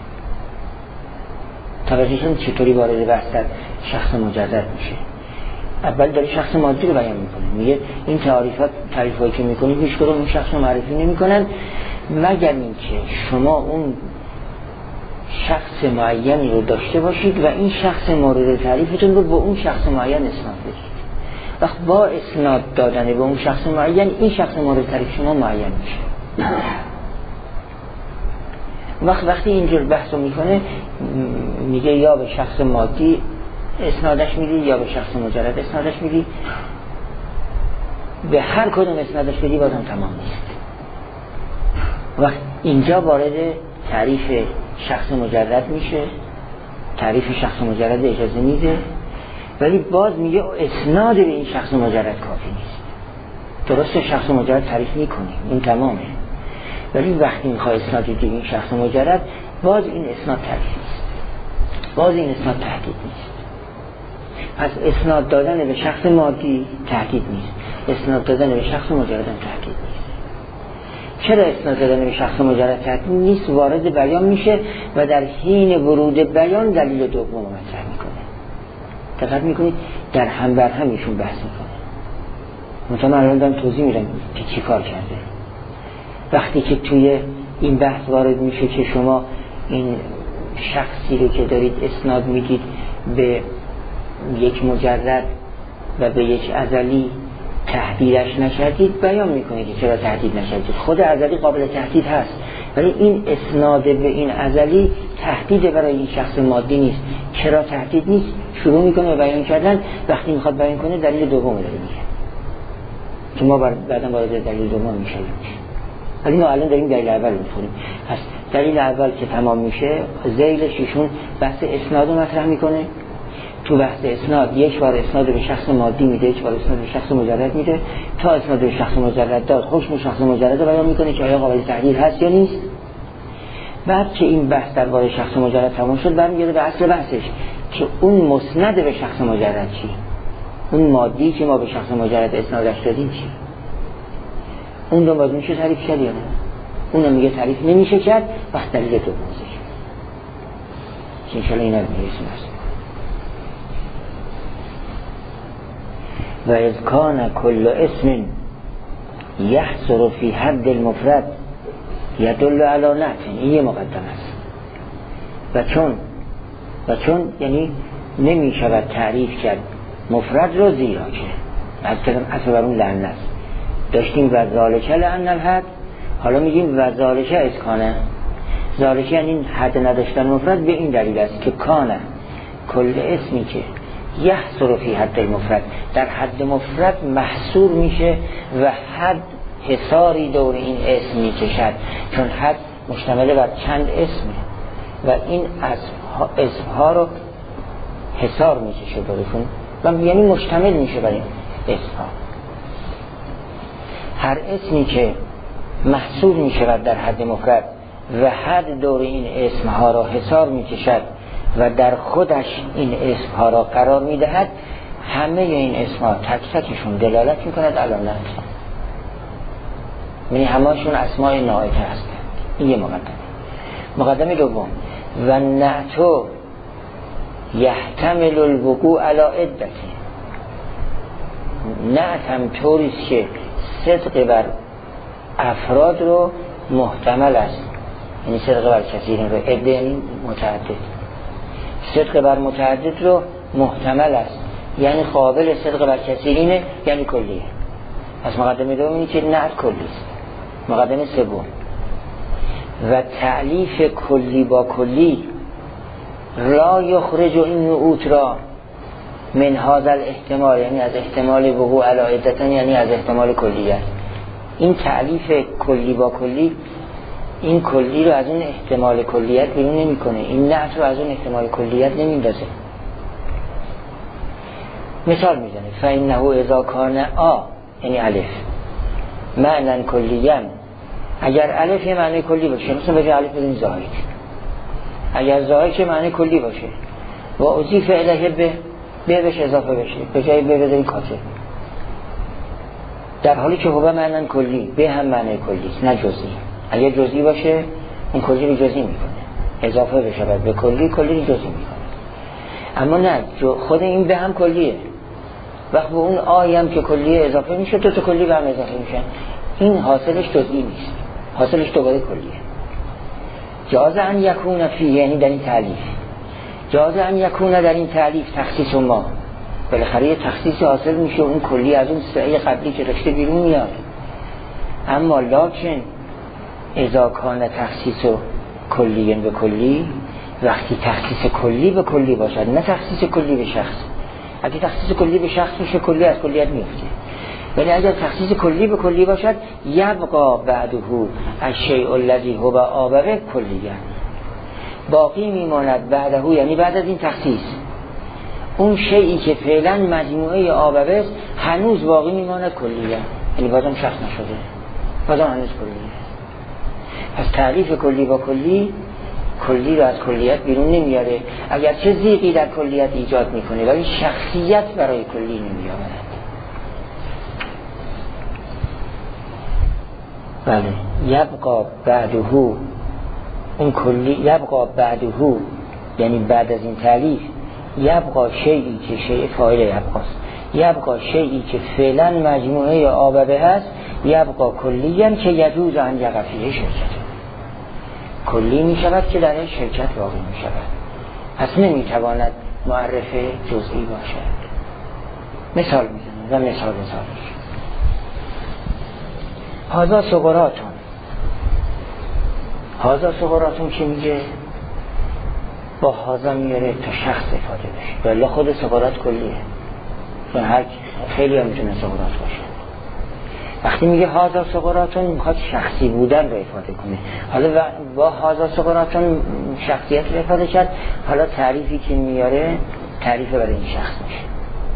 توجهشون چطوری وارد بحث در شخص مجرد میشه؟ اول داره شخص مادی رو بیان میکنه، میگه این تعریفایی که میکنید هیچ کدوم اون شخص رو معرفی نمیکنن مگر اینکه شما اون شخص معینی رو داشته باشید و این شخص مورد تعریفتون رو به اون شخص معین اسناد بدید. وقت با اسناد دادن به اون شخص معین این شخص مورد تعریف شما معین میشه. وقتی اینجور بحث رو میکنه میگه یا به شخص مادی اسنادش میدی یا به شخص مجرد اسنادش میدی، به هر کدوم اسنادش بدی بازم تمام نیست. وقت اینجا وارد تعریف شخص مجرد میشه، تعریف شخص مجرد اجازه میده، ولی باز میگه اسناد به این شخص مجرد کافی نیست. درسته شخص مجرد تعریف میکنیم این تمامه، ولی وقتی میخوای اسناد دیگه این شخص مجرد، باز این اسناد تعریف نیست، باز این اسناد تحقیق نیست. پس اسناد دادن به شخص مادی تحقیق نیست، اسناد دادن به شخص مجرد هم تحقیق نیست. چرا اسناد دادن به شخص مجرد تهدید نیست؟ وارد بیان میشه و در حین ورود بیان دلیل دوم مطرح میکنه. دقت میکنید در هم بر هم ایشون بحث میکنه. من الان دارم توضیح میدم که چی کار کرده. وقتی که توی این بحث وارد میشه که شما این شخصی رو که دارید اسناد میدید به یک مجرد و به یک ازلی تهدیدش نکردید، بیان میکنه که چرا تهدید نکردید. خود ازلی قابل تهدید هست، ولی این اسناد به این ازلی تهدید برای این شخص مادی نیست. چرا تهدید نیست؟ شروع میکنه به بیان کردن. وقتی میخواد بیان کنه دلیل دوم داره میگه که ما بعدا وارد دلیل دوم میشیم، ولی ما الان داریم دلیل اول میخونیم. پس دلیل اول که تمام میشه ذیلش ایشون بحث اسناد رو مطرح میکنه. تو بحث اسناد یک بار اسناد به شخص مادی میده، یک بار اسناد به شخص مجرد میده. تا اسناد به شخص مجرد داد حکم شخص مجرد رو بیان میکنه که آیا قابل تحلیل هست یا نیست. بعد که این بحث درباره شخص مجرد تمام شد برمیگرده به اصل بحثش که اون مسند به شخص مجرد چی، اون مادی که ما به شخص مجرد اسنادش دادیم چی، اون رو باز میشه تعریف کرد یا نه؟ اون رو میگه تعریف نمیشه کرد. وقت دلیل دوم ذکر که انشاءالله اینا رو میرسیم هست. و اذ کان کل اسم یحصر فی حد المفرد یدل علی نعت، این یه مقدمه است. و چون یعنی نمی شود تعریف کرد مفرد رو، زیرا که از کلم اصل بر اون لعنه است. داشتیم و ذالک لأن الحد، حالا میگیم و ذالک از کانه. ذالک یعنی حد نداشتن مفرد به این دلیل است که کانه کل اسمی که یحصر فی حد المفرد در حد مفرد محصور میشه و حد حصاری دور این اسم میکشد، چون حد مشتمل بر چند اسمه و این اسمها رو حصار میکشه دورشون و یعنی مشتمل میشه بر این اسمها. هر اسمی که محصور میشود در حد مفرد و حد دور این اسمها را حصار میکشد و در خودش این اسمها را قرار میدهد، همه این اسمها تک تکشون دلالت میکند علی نعت، یعنی همه‌شون اسماء ناعته هستند. این یه مقدمه دوم و نعتو یحتمل الوقوع علی عدة. نعت هم طوریست که صدق بر افراد رو محتمل است، یعنی صدق بر کثیرین رو، عده یعنی متعدد، صدق بر متعدد رو محتمل است یعنی قابل صدق بر کثیرینه یعنی کلیه. پس مقدمه دوم اینه که نعت کلی است. مقدمه سوم و تعلیف کلی با کلی لا یخرج این نعوت را من هذا الاحتمال، یعنی از احتمال وقوع علی عدة، یعنی از احتمال کلیت. این تعلیف کلی با کلی این کلی رو از اون احتمال کلیت بیرون نمیکنه، این نعت رو از اون احتمال کلیت نمیندازه. مثال میزنه فإنه اذا کان یعنی الف معنی کلیاً، اگر الف یه معنی کلی باشه، مثلا بگه الف بدین زاهد، اگر زاهد که معنی کلی باشه و اضیف الیه به بهش اضافه بشه، به جای به بذارین کاتب، در حالی که هو معنی کلی، به هم معنی کلی نه جزئی. اگر جزئی باشه اون کلی رو جزئی میکنه، اضافه بشه به کلی، کلی رو جزئی میکنه. اما نه، خود این به هم کلیه، وقت به اون آیه هم که کلیه اضافه میشه، دو تا کلی به هم اضافه میشن، این حاصلش جزئی نیست، حاصلش دوباره کلیه. جاز ان یکون فی، یعنی در این تعلیف، جاز ان یکون در این تعلیف تخصیص ما، بالاخره یه تخصیص حاصل میشه، اون کلی از اون سعی قبلی که داشته بیرون میاد. اما لکن اذا کان تخصیص کلی به کلی، وقتی تخصیص کلی به کلی باشد، نه تخصیص کلی به شخص. اگه تخصیص کلی به شخص میشه کلی از کلیت میفته، ولی اگر تخصیص کلی به کلی باشد یبقا بعده الشیء الذی هو آبه کلیه، باقی میماند بعده، یعنی بعد از این تخصیص اون شیئی که فعلا مجموعه آبه است هنوز باقی میماند کلیه، یعنی بازم شخص نشده، بازم هنوز کلیه. پس تعریف کلی با کلی کلی رو از کلیت بیرون نمیاره، اگر چه ضیقی در کلیت ایجاد میکنه ولی شخصیت برای کلی نمیاره. بله یبقا بعده اون کلی، یبقا بعده یعنی بعد از این تعلیف یبقا شیئی که شیء فاعل یبقاست، یبقا شیئی که فعلا مجموعه آببه هست، یبقا کلی هم که یجوز ان یقفیه شرکت، کلی می شود که در شرکت واقع می شود، پس نمی تواند معرف جزئی باشد. مثال میزنم و مثال زادش هازا صغراتون، هازا صغراتون که میگه با هازا میاره تا شخص افاده بشه، ولی خود صغرات کلیه، چون هر خیلی هم میتونه صغرات باشه. وقتی میگه هازا صغراتون میخواد شخصی بودن رو افاده کنه، حالا با هازا صغراتون شخصیت رو افاده کرد، حالا تعریفی که میاره تعریف برای این شخص میشه.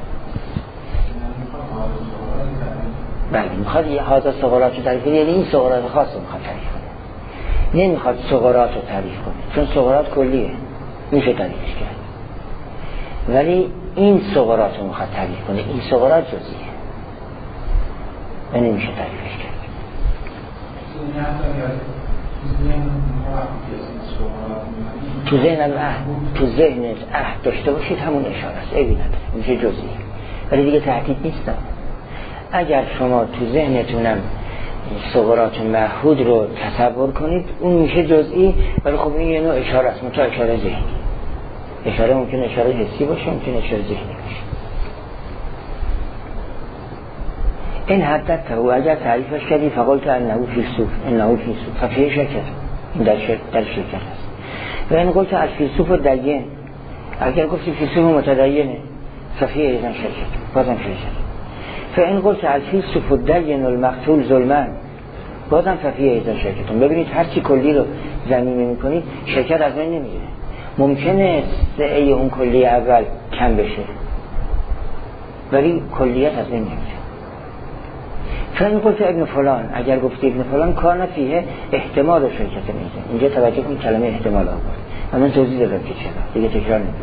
بله میخواد یه هازا صغرات رو تعریف کنه، یعنی این صغرات خاص رو میخواد تعریف کنه، نمیخواد صغرات رو تعریف کنه، چون صغرات کلیه میشه تعریفش کرد، ولی این صغرات رو میخواد تعریف کنه، این صغرات جزئیه و نمیشه تعریفش کرد. تو ذهن عهد، تو ذهن عهد داشته باشید همون اشاره است، عیبی نداره، میشه جزئی، ولی دیگه تهدید نیست. اگر شما تو ذهنتونم صغرات معهود رو تصور کنید اون میشه جزئی، ولی خب این یه نوع اشاره است، متأ اشاره ذهنی، اشاره ممکن اشاره حسی باشه، ممکن اشاره ذهنی باشه. این حدت و اگر تعریفش کردی فقلت انه فیلسوف، انه فیلسوف ففیه شرکت، این در شرکت است. و این قلت الفیلسوف دین، اگر گفتی فیلسوف متدینه ففیه ایضا شرکت، بازم شرکت. فإن قلت الفیلسوف دین المقتول ظلما، بازم ففیه ایضا شرکت. ببینید هر چی کلی رو ضمیمه میکنید شرکت از بین نمیره. ممکنه سعه اون کلی اول کم بشه ولی کلیت از بین نمیره. فإن قلت ابن فلان، اگر گفتی ابن فلان کار نفیه احتمال شرکت میده. اینجا توجه کنید کلمه احتمال آورد، من توضیح دادم که چرا، دیگه تکرار نمیکنم.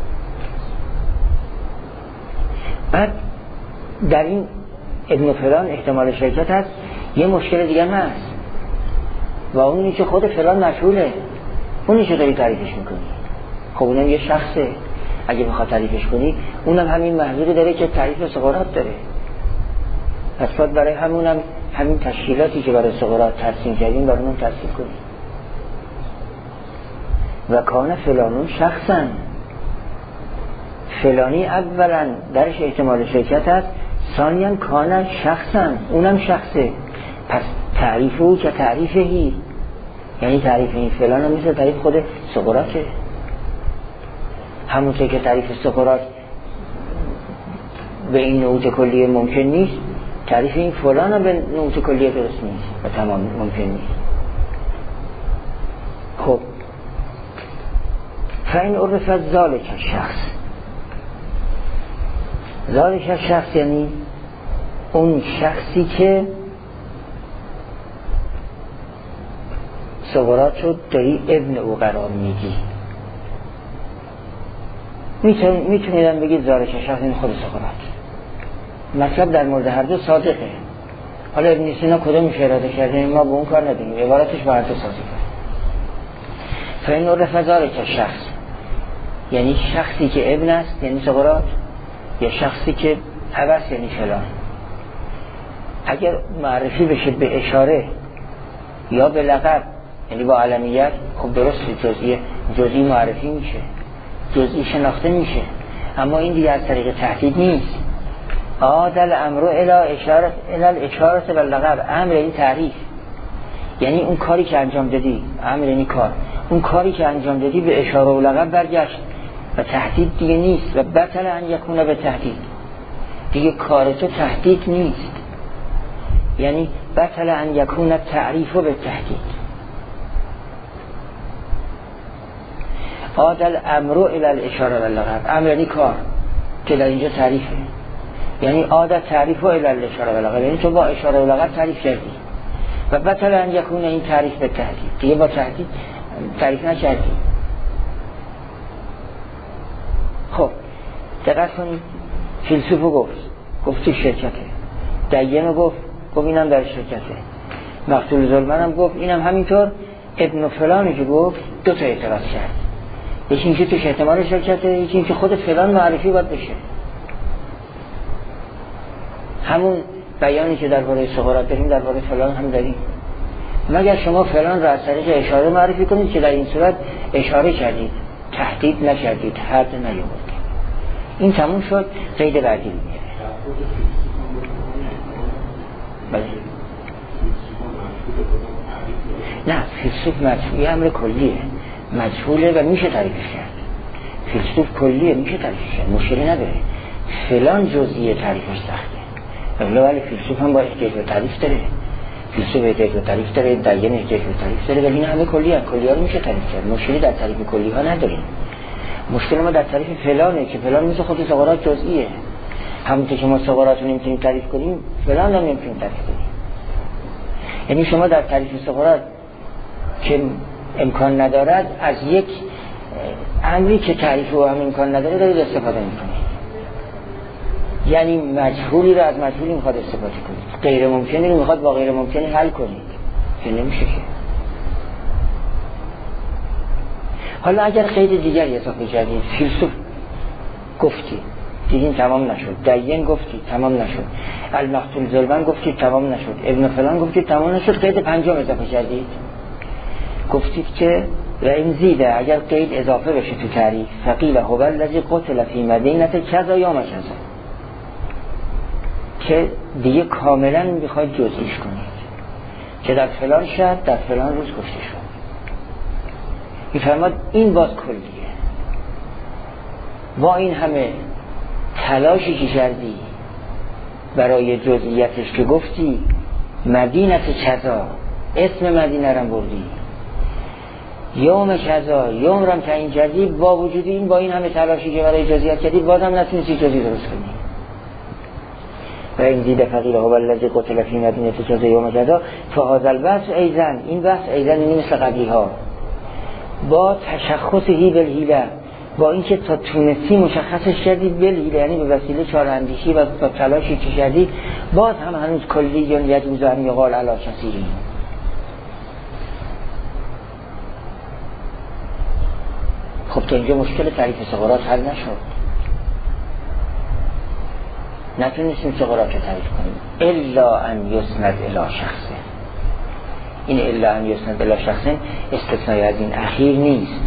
بعد در این ابن فلان احتمال شرکت هست، یه مشکل دیگه هست و اونی که خود فلان مشهوله، اونی که داری تعریفش میکنی، خب اونم یه شخصه، اگه بخواد تعریفش کنی اونم همین محضوری داره که تعریف صغرات داره، پس باید برای همونم همین تشکیلاتی که برای صغرات ترسیم کردیم برای اون ترسیم کنیم. و کان فلانون شخصا، فلانی اولا درش احتمال شرکت هست، ثانیاً کان شخصا، اونم شخصه، پس تعریف او که تعریفهی، یعنی تعریف این فلان هم مثل تعریف خود صغراته، همونطور که تعریف صغرات به این نوع کلیه ممکن نیست، تعریف این فلان هم به نوع کلیه درست نیست و تمام ممکن نیست. خب فإن عرف ذلک شخص، ذلک شخص یعنی اون شخصی که صغرات رو داری ابن او قرار میدی، میتونیدم بگید ذلک شخص این خود صغرات. مطلب در مورد هر دو صادقه، حالا ابن سینا کدومش اراده کرده ما به اون کار نداریم، عبارتش با هر دو صادقه. فإن عرف ذلک شخص یعنی شخصی که ابن است یعنی صغرات، یا شخصی که عبس یعنی فلان. اگر معرفی بشه به اشاره یا به لقب یعنی با علمیت، خب درست جزئی معرفی میشه، جزئی شناخته میشه، اما این دیگه از طریق تهدید نیست. عادل امرو الی الاشاره و لقب، امر این تعریف، یعنی اون کاری که انجام دادی، امر یعنی کار، اون کاری که انجام دادی به اشاره و لقب برگشت و تهدید دیگه نیست. و بطل ان یکونه به تهدید، دیگه کار تو تهدید نیست، یعنی بطل ان یکونه تعریف به تهدید. عادل امرو الی الاشاره و لقب، امر یعنی کار که در اینجا تعریفه، یعنی عادت تعریف و الی الاشاره و لقب، یعنی تو با اشاره و لقب تعریف کردی. و بطل ان یکونه این تعریف به تهدید، دیگه با تهدید تعریف نکردی. خب دقت کنید، فیلسوفو گفتی شرکته، دینو گفت اینم در شرکته، مقتول ظلمن هم گفت، اینم همینطور. ابن فلانی که گفت دو تا اعتراض کرد، یکی اینکه توش احتمال شرکت، یکی اینکه خود فلان معرفی باید بشه. همون بیانی که درباره سقراط داریم درباره فلان هم داریم. مگر شما فلان را از طریق اشاره معرفی کنید که در این صورت اشاره کردید، تهدید نکردید، حد نیاوردید. این تموم شد. قید بعدی میاره. بله. نه، فیلسوف مجهول امر کلیه، مجهوله و میشه تعریفش کرد. فیلسوف کلیه، میشه تعریفش کرد، مشکلی نداره. فلان جزئیه تعریفش سخته. ولی فیلسوف هم با احتیاج به تعریف داره. فیلسوف احتیاج به تعریف داره، دیان احتیاج به تعریف داره، ولی این همه کلیه، کلیه رو میشه تعریف کرد. مشکلی در تعریف کلیه ها نداریم. مشکل ما در تعریف فلانه که فلان مثل خود سقراط جزئیه. همونطور که ما سقراط رو نمیتونیم تعریف کنیم، فلان هم نمیتونیم تعریف کنیم. یعنی شما در تعریف سقراط که امکان ندارد، از یک امری که تعریف او هم امکان نداره دارید استفاده میکنید. یعنی مجهولی رو از مجهولی میخواد استفاده کنید، غیر ممکنی رو میخواد با غیر ممکنی حل کنید، که نمیشه که. حالا اگر قید دیگری اضافه کردید، فیلسوف گفتی دیدین تمام نشد، دیان گفتی تمام نشد، المقتول ظلمن گفتی تمام نشد، ابن فلان گفتی تمام نشد، قید پنجم اضافه کردید. گفتید که و این زیده، اگر قید اضافه بشه تو تعریف، فقیل هو الذی قتل فی مدینه کذا یوم کذا، که دیگه کاملا میخواید جزئیش کنید که در فلان شهر در فلان روز کشته شد. میفرماد این باز کلیه. با این همه تلاشی که کردی برای جزئیاتش که گفتی مدینه کذا، اسم مدینه رو بردی، یوم کذا، یوم رو تعیین کردی، با وجود این، با این همه تلاشی که برای جزئیات کردی، بازم نتونستی جزئی درست کنی. و این زیده فقیل هو الذی قتل فی مدینه کذا یوم کذا فهذا البحث ایضا، این بحث ایضا این مثل قبلی ها، با تشخصی بالحیله، با اینکه تا تونستی مشخصش کردید بالحیله، یعنی به وسیله چاره‌اندیشی و با تلاشی که کردید، باز هم هنوز کلی یا یجوز ان یقال علی کثیرین. خب تا اینجا مشکل تعریف سقراط حل نشد، نتونستیم سقراط رو تعریف کنیم الا ان یسند الی شخصه. این الا ان یسند الی شخصه استثنای از این اخیر نیست.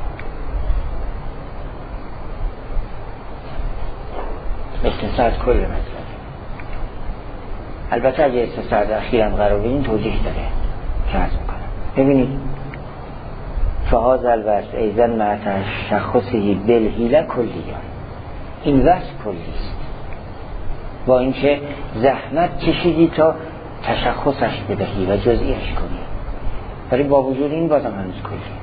استثناء از کل مطلب. البته اگه استثناء از اخیر هم قرار بدین توضیح داره که عرض میکنم. ببینید فهذا الوصف ایضا مع تشخصه بالحیله کلیه، این وصف کلی است، با اینکه زحمت کشیدی تا تشخصش بدهی و جزئیش کنی، ولی با وجود این بازم هنوز کلیه.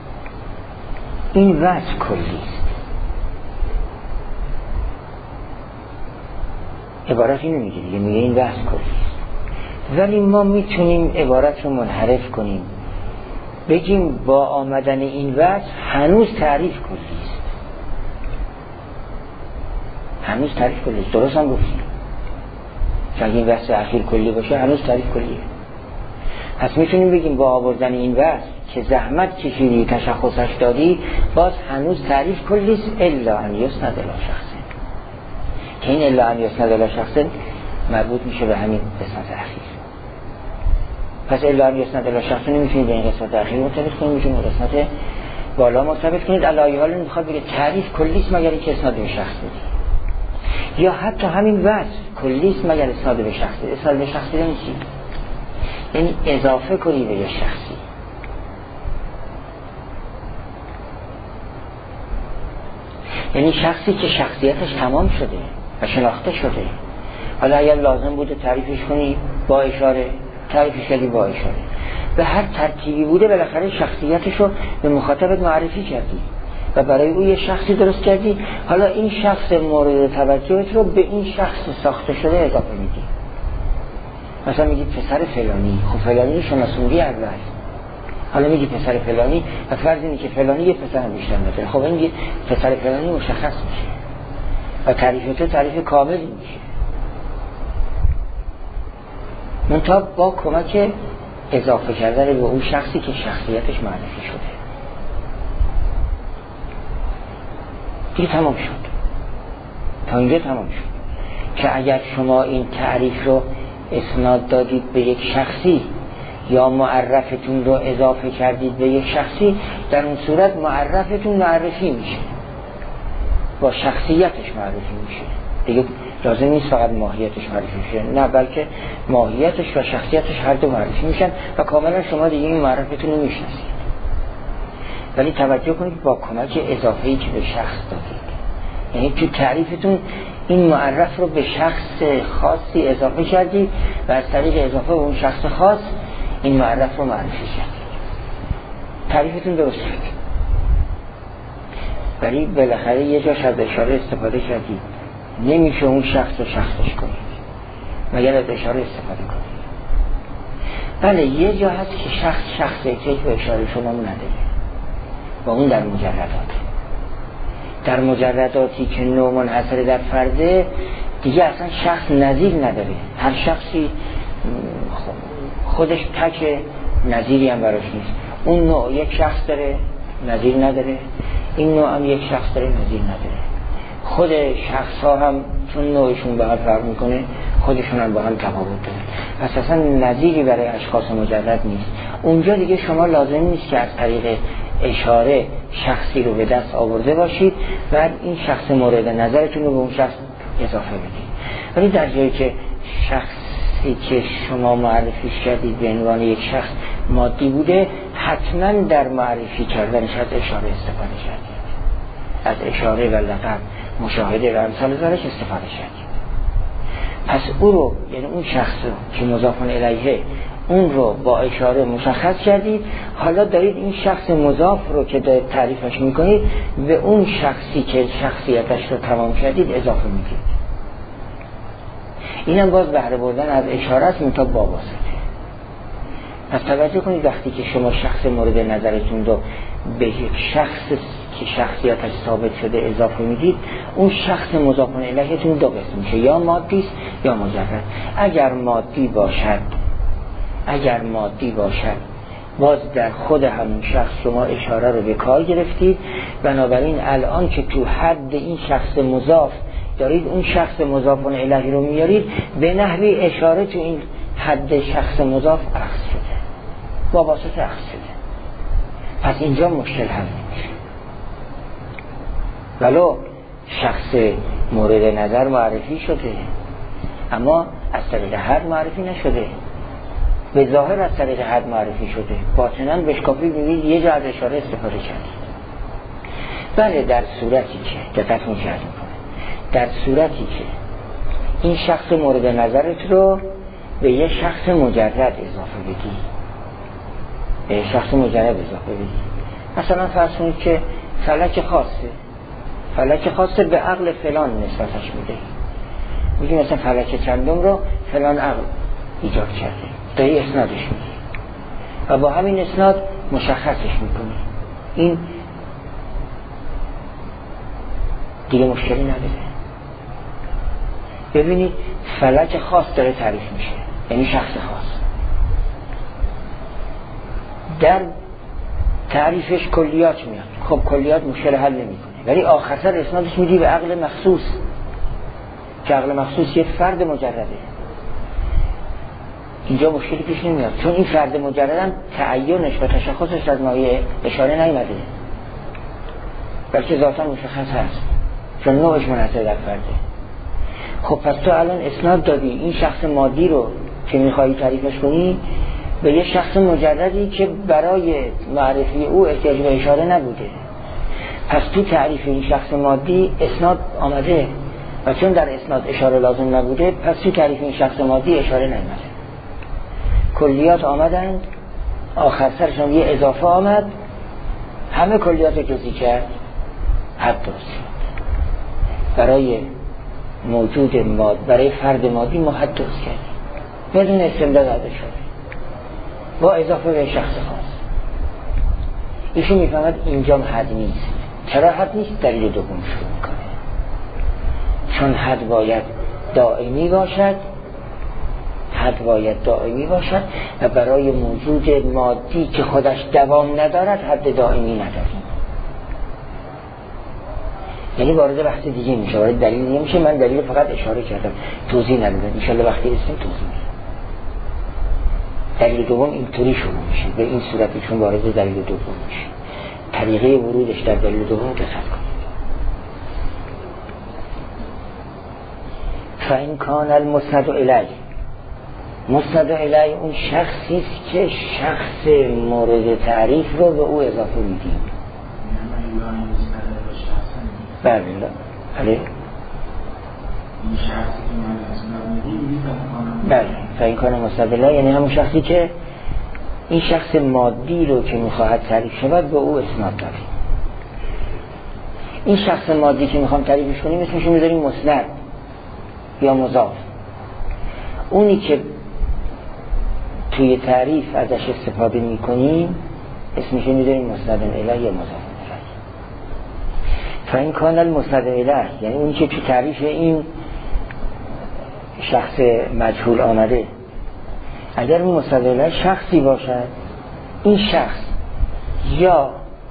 این وصف کلی است. عبارت اینو میگه دیگه، میگه این وصف کلی است. ولی ما میتونیم عبارت رو منحرف کنیم، بگیم با آمدن این وصف هنوز تعریف کلی است. هنوز تعریف کلی است. درست هم گفتیم که اگه این وصف اخیر کلی باشه هنوز تعریف کلیه. پس میتونیم بگیم با آوردن این وصف که زحمت کشیدی تشخصش دادی، باز هنوز تعریف کلی است الا ان یسند الی شخصه، که این الا ان یسند الی شخصه مربوط میشه به همین قسمت اخیر. پس الا ان یسند الی شخصه نمیتونید به این قسمت اخیر مرتبط کنید، میتونید به قسمت بالا مرتبط کنید. علی حال میخواد بگه تعریف کلی است مگر اینکه اسناد به شخص بدی، یا حتی همین وصف کلی است مگر اسناد به شخص بدی. اسناد به شخص بدی چی؟ یعنی اضافه کنی به یه شخصی. یعنی شخصی که شخصیتش تمام شده و شناخته شده، حالا اگر لازم بوده تعریفش کنی با اشاره، تعریفش کردی با اشاره، به هر ترتیبی بوده بالاخره شخصیتش رو به مخاطبت معرفی کردی و برای او یه شخصی درست کردی. حالا این شخص مورد توجهت رو به این شخص ساخته شده اضافه میدی. مثلا میگی پسر فلانی، خب فلانی شناسونگی اول، حالا میگی پسر فلانی و فرض اینه که فلانی یه پسر هم بیشتر نداره، خب این پسر فلانی مشخص میشه و تعریف تو تعریف کامل میشه، منتها با کمک اضافه کردن به اون شخصی که شخصیتش معرفی شده. دیگه تمام شد، تا اینجا تمام شد که اگر شما این تعریف رو اسناد دادید به یک شخصی یا معرفتون رو اضافه کردید به یک شخصی، در اون صورت معرفتون معرفی میشه، با شخصیتش معرفی میشه. دیگه لازم نیست فقط ماهیتش معرفی میشه، نه بلکه ماهیتش و شخصیتش هر دو معرفی میشن و کاملا شما دیگه این معرفتون رو میشناسید. ولی توجه کنید با کمک اضافه‌ای که به شخص دادید، یعنی تو تعریفتون این معرف رو به شخص خاصی اضافه کردید و از طریق اضافه به اون شخص خاص این معرف رو معرفی کردید. تعریفتون درست شد، ولی بالاخره یه جاش از اشاره استفاده کردید. نمیشه اون شخص رو شخصش کنید مگر از اشاره استفاده کنید. بله یه جا هست که شخصی که به اشاره شما نداره و اون در مجرداتی که نوع منحصر در فرده دیگه اصلا شخص نظیر نداره. هر شخصی خودش تک، نظیری هم براش نیست. اون نوع یک شخص داره نظیر نداره، این نوع هم یک شخص داره نظیر نداره. خود شخص ها هم چون نوعشون به هم فرق میکنه خودشون هم با هم تفاوت داره، پس اصلا نظیری برای اشخاص مجرد نیست. اونجا دیگه شما لازم نیست که از طریق اشاره شخصی رو به دست آورده باشید بعد این شخص مورد نظرتون رو به اون شخص اضافه بدید. ولی در جایی که شخصی که شما معرفیش کردید به عنوان یک شخص مادی بوده، حتما در معرفی کردنش از اشاره استفاده کردید، از اشاره و لقب، مشاهده و امثال ذلک استفاده کردید. پس او رو، یعنی اون شخص رو که مضاف الیه، اون رو با اشاره مشخص کردید. حالا دارید این شخص مضاف رو که دارید تعریفش میکنید به اون شخصی که شخصیتش رو تمام کردید اضافه میکنید. اینم باز بهره بردن از اشاره است منتها با واسطه. پس توجه کنید وقتی که شما شخص مورد نظرتون رو به یک شخص که شخصیتش ثابت شده اضافه میدید، اون شخص مضاف الیهتون دو قسم میشه، یا مادی است یا مجرد. اگر مادی باشد باز در خود همون شخص شما اشاره رو به کار گرفتید. بنابراین الان که تو حد این شخص مضاف دارید اون شخص مضاف الیه رو میارید، به نحوی اشاره تو این حد شخص مضاف اخذ شده، با واسطه اخذ شده. پس اینجا مشکل حل نمیشه. ولو شخص مورد نظر معرفی شده اما از طریق حد معرفی نشده، به ظاهر از طریق حد معرفی شده، باطناً بشکافی ببینید یه جا از اشاره استفاده کردید. بله در صورتی که دقت می‌کنید، در صورتی که این شخص مورد نظرت رو به یه شخص مجرد اضافه بدی، به شخص مجرد اضافه بدی، مثلا فرض کنید که فلک خاصه به عقل فلان نسبتش میده، میگی مثلا فلک چندم رو فلان عقل ایجاد کرده، دایی اسنادش میگی و با همین اسناد مشخصش میکنی. این دیگه مشکلی نداره. ببینید فلک خاص داره تعریف میشه، یعنی شخص خاص، در تعریفش کلیات میاد. خب کلیات مشکل حل نمیکنه، ولی آخرتر اسنادش میدی به عقل مخصوص که عقل مخصوص یه فرد مجرده. اینجا مشکلی پیش نمیاد چون این فرد مجرد هم تعینش و تشخصش از مایه اشاره نیامده، بلکه ذاتا مشخص هست چون نوعش منحصر در فرده. خب پس تو الان اسناد دادی این شخص مادی رو که میخوایی تعریفش کنی به یه شخص مجردی که برای معرفی او احتیاج به اشاره نبوده. پس تو تعریف این شخص مادی اسناد آمده و چون در اسناد اشاره لازم نبوده، پس تو تعریف این شخص مادی اشاره نیامده. کلیات آمدند، آخر سرشان یه اضافه آمد، همه کلیات جزئی کرد، حد درست شد. برای موجود ماد، برای فرد مادی ما حد درست کردیم بدون استمداد از اشاره، با اضافه به شخص خاص. ایشون میفهمد اینجا حد نیست. چرا حد نیست؟ دلیل دوم شروع میکنه، چون حد باید دائمی باشد، حد باید دائمی باشد و برای موجود مادی که خودش دوام ندارد حد دائمی نداریم. یعنی وارد بحث دیگه میشه، وارد دلیل نمیشه. من دلیل فقط اشاره کردم، توضیح ندادم. ان شاءالله وقتی رسیم توضیح میدم. دلیل دوم اینطوری شروع میشه، به این صورت چون وارد دلیل دوم میشه. طریقه ورودش در دلیل دوم دقت کنید. فإن کان المسند الیه، مسند الیه اون شخصی است که شخص مورد تعریف رو به او اضافه میدیم. بله بله فإن کان مسند الیه یعنی همون شخصی که این شخص مادی رو که میخواهد تعریف شود به او اسناد داریم. این شخص مادی که میخوام تعریفش کنیم اسمش رو میذاریم مسند یا مضاف. اونی که توی تعریف ازش استفاده میکنیم اسمش رو میذاریم مسند الیه یا مضاف الیه. فإن کان المسند الیه یعنی اونی که توی تعریف این شخص مجهول آمده، اگر اون مسند الیه شخصی باشد، این شخص یا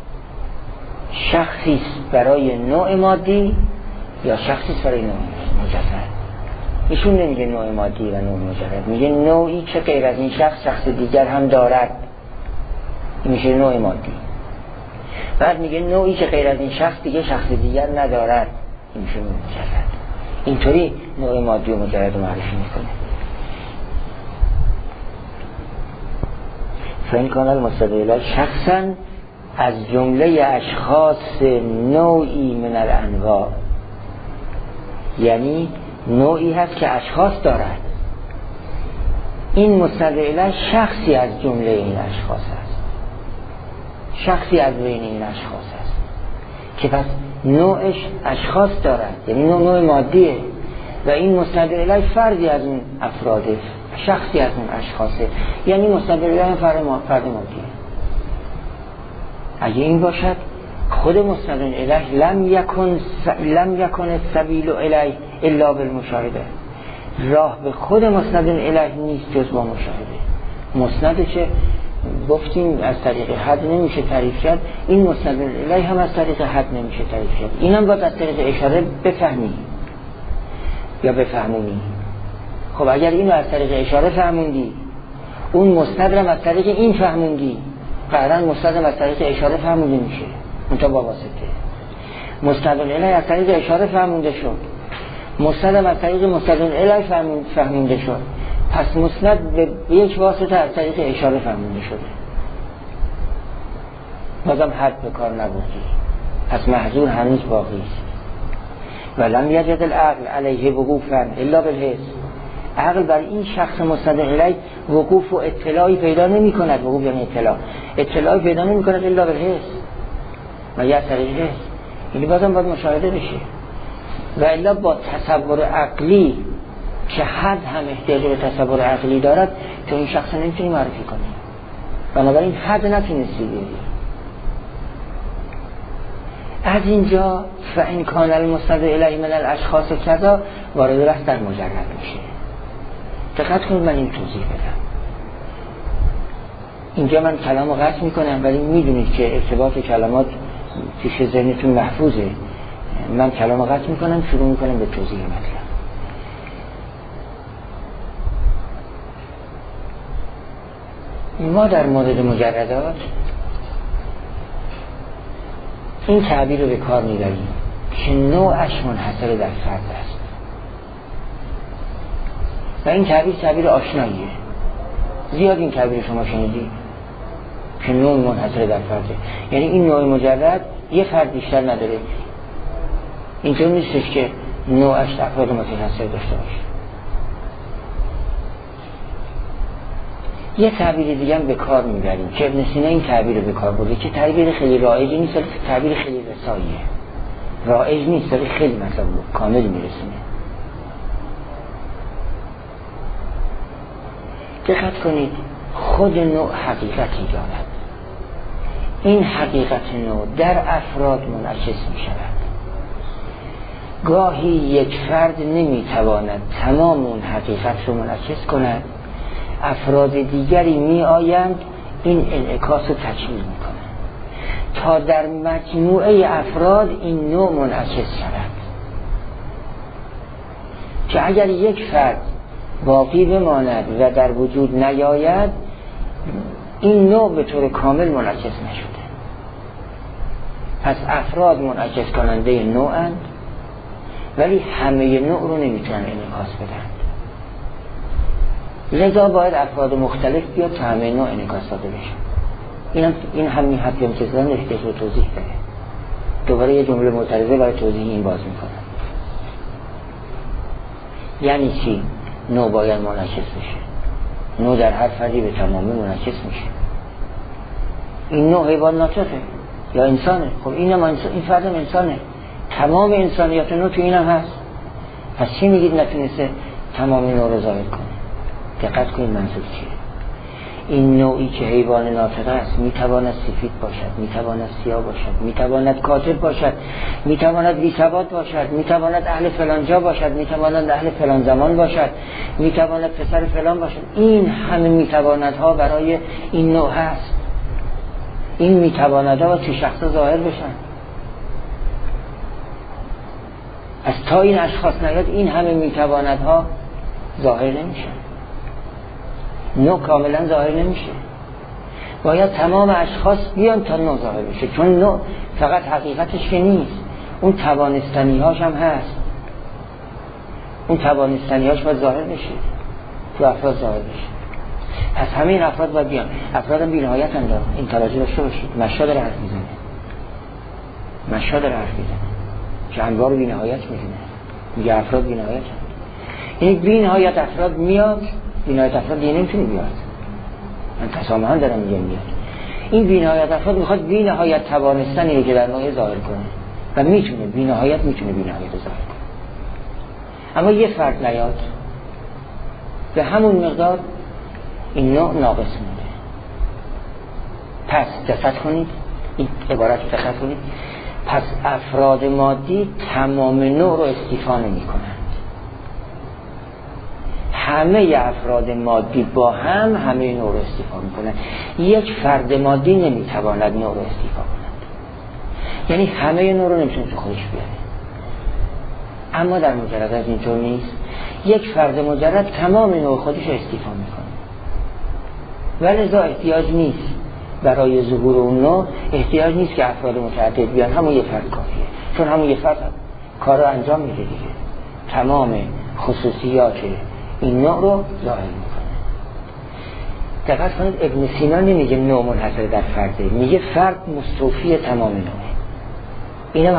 شخصی برای نوع مادی یا شخصی برای نوع مجرد. ایشون نمیگه نوع مادی و نوع مجرد، میگه نوعی که غیر از این شخص دیگر هم دارد، این میشه نوع مادی. بعد میگه نوعی که غیر از این شخص دیگه شخص دیگر ندارد، این میشه نوع مجرد. اینطوری نوع مادی و مجرد رو معرفی میکنه. فإن کان المسند الیه شخصا از جمله اشخاص نوعی من الانواع، یعنی نوعی هست که اشخاص دارد. این مسند الیه شخصی از جمله این اشخاص است، شخصی از بین این اشخاص است که پس نوعش اشخاص دارد، یعنی نوع مادیه و این مسند الیه فردی از اون افراده، شخصی از اون اشخاصه، یعنی مسند الیه هم فرد مادیه. اگه این باشد خود مسند الیه لم یکن السبیل الیه الا بالمشاهده، راه به خود مسند الیه نیست جز با مشاهده. مسند که گفتیم از طریق حد نمیشه تعریف کرد، این مسند الیه هم از طریق حد نمیشه تعریف کرد. اینم باید از طریق اشاره بفهمی یا بفهمونی. خب اگر اینو از طریق اشاره فهموندی، اون مسند رو از طریق این فهموندی، قرآن مسند از طریق اشاره فهمونده میشه، منطقه با واسطه. مسند الیه از طریق اشاره فهمونده شد، مسند از طریق مسند الیه فهمونده شد، پس مسند به یک واسطه از طریق اشاره فهمونده شده. بازم حد به کار نبردی، پس محظور هنوز باقی است. ولم یجد العقل علیه وقوفا الا بالحس، عقل بر این شخص مسند الیه وقوف و اطلاعی پیدا نمی کند. وقوف یعنی اطلاعی پیدا نمی کند الا بالحس و یا طریق حس، یعنی بازم باید مشاهده بشه. و الا با تصور عقلی که حد هم احتیاج به تصور عقلی دارد که این شخص نمیتونی معرفی کنی، بنابراین حد نتونستی بیاری. از اینجا فإن کان المسند الیه من الاشخاص کذا وارد بحث در مجرد میشه. دقت کنید من این توضیح بدم. اینجا من کلامو قطع میکنم ولی میدونید که ارتباط کلمات پیش ذهنتون محفوظه. من کلامو قطع میکنم، شروع میکنم به توضیح مطلب. ما در مورد مجردات این تعبیر رو به کار میبریم که نوعش منحصر در فرد است و این تعبیر آشناییه. زیاد این تعبیر شما شنیدید که نوع منحصر در فرده، یعنی این نوع مجرد یه فرد بیشتر نداره. اینطور نیستش که نوعش افراد متناسب داشته باشه. یه تعبیر دیگه هم به کار میبریم که ابن سینا این تعبیر رو به کار برده که تعبیر خیلی رایجی نیست، تعبیر خیلی رساییه، رایج نیست، ولی خیلی مطلب کاملی میرسونه. دقت کنید، خود نوع حقیقتی دارد. این حقیقت نوع در افراد منعکس می شود. گاهی یک فرد نمی تواند تمام اون حقیقت رو منعکس کند افراد دیگری می آیند این انعکاس رو تکمیل میکنن تا در مجموعه افراد این نوع منعکس شود، که اگر یک فرد باقی بماند و در وجود نیاید این نوع به طور کامل منعکس نشده. پس افراد منعکس کننده نوعند ولی همه نوع رو نمیتونن انعکاس بدن، لذا باید افراد مختلف بیاد تا همه نوع انعکاس داده بشن. این همین حرفی که زدن احتیاج رو توضیح داره. دوباره یه جمله معترضه برای توضیح این باز میکنم. یعنی چی نوع باید منعکس بشه؟ نوع در هر فردی به تمامی منعکس میشه. این نوع حیوان ناطقه یا انسانه، خب این فرد انسانه، تمام انسانیت نوع تو اینم هست. پس چی میگید نتونسته تمام نوع رو ظاهر کنه؟ دقت کنید منظور چیه. این نوعی که حیوان ناطق است میتواند سفید باشد، میتواند سیاه باشد، میتواند کاتب باشد، میتواند بی سواد باشد، میتواند اهل فلان جا باشد، میتواند اهل فلان زمان باشد، میتواند پسر فلان باشد. این همه میتواندها برای این نوع هست. این میتواندها تو شخص ظاهر بشن. از تا این اشخاص نیاد این همه میتواندها ظاهر نمیشن، نوع کاملا ظاهر نمیشه. باید تمام اشخاص بیان تا نوع ظاهر بشه، چون نوع فقط حقیقتش که نیست، اون توانستنی‌هاش هم هست. اون توانستنی‌هاش باید ظاهر بشه، تو افراد ظاهر بشه. پس همه این افراد باید بیان. افراد هم بی‌نهایت اند. این توجه داشته باشید. مشا داره حرف میزنه که انواع رو بی‌نهایت میزنه، میگه افراد بی‌نهایت اند. این بی‌نهایت افراد میاد، بی‌نهایت افراد دیگه نمیتونه بیاد. من تسامحاً دارم میگم میاد. این بی‌نهایت افراد میخواد بی‌نهایت توانستنی رو که در نوع ظاهر کنه و میتونه بی‌نهایت ظاهر کنه. اما یه فرد نیاد به همون مقدار این نوع ناقص مونده. پس دقت کنید، این عبارت رو دقت کنید. پس افراد مادی تمام نوع رو استیفا نمی‌کنند. همه افراد مادی با هم همه نوع رو استیفا می‌کنند. یک فرد مادی نمی‌تواند نوع رو استیفا کند. یعنی همه نوع رو نمی‌تونه تو خودش بیاره. اما در مجرد از اینطور نیست. یک فرد مجرد تمام نوع خودش رو استیفا می‌کنه. ولذا احتیاج نیست برای ظهور اون نوع، احتیاج نیست که افراد متعدد بیان، همون یه فرد کافیه. چون همون یه فرد کار رو انجام میده دیگه، تمام خصوصیات این نوع رو ظاهر میکنه. دقت کنید ابن سینا نمیگه نوع منحصر در فرده، میگه فرد مستوفی تمام نوعه. اینم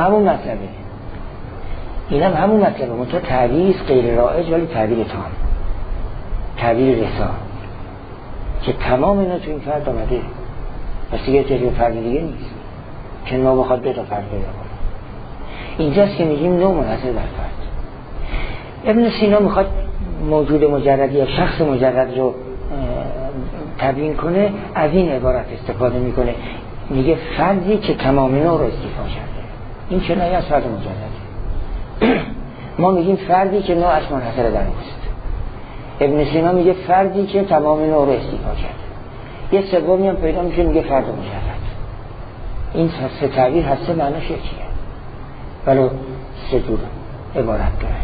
همون مطلبه. منتها تعبیر غیر رایج ولی تعبیر تام، تعبیر رسا که تمام اینا تو این فرد آمده. پس دیگه تجربه فرد دیگه نیست که نوع بخواد دو تا فرد پیدا کنه. اینجاست که میگیم نوع منحصر در فرد. ابن سینا میخواد موجود مجرد یا شخص مجرد رو تبیین کنه، از این عبارت استفاده میکنه، میگه فردی که تمام نوع رو استیفا کرده. این کنایه از فرد مجرده. ما میگیم فردی که نوعش منحصر در اوست. ابن سینا میگه فردی که تمام نوع رو استیفا کرده. یه سومی هم پیدا میشه میگه فرد مجرد. این سه تعبیر هسته معناش یکیه ولو سه جور عبارت داره.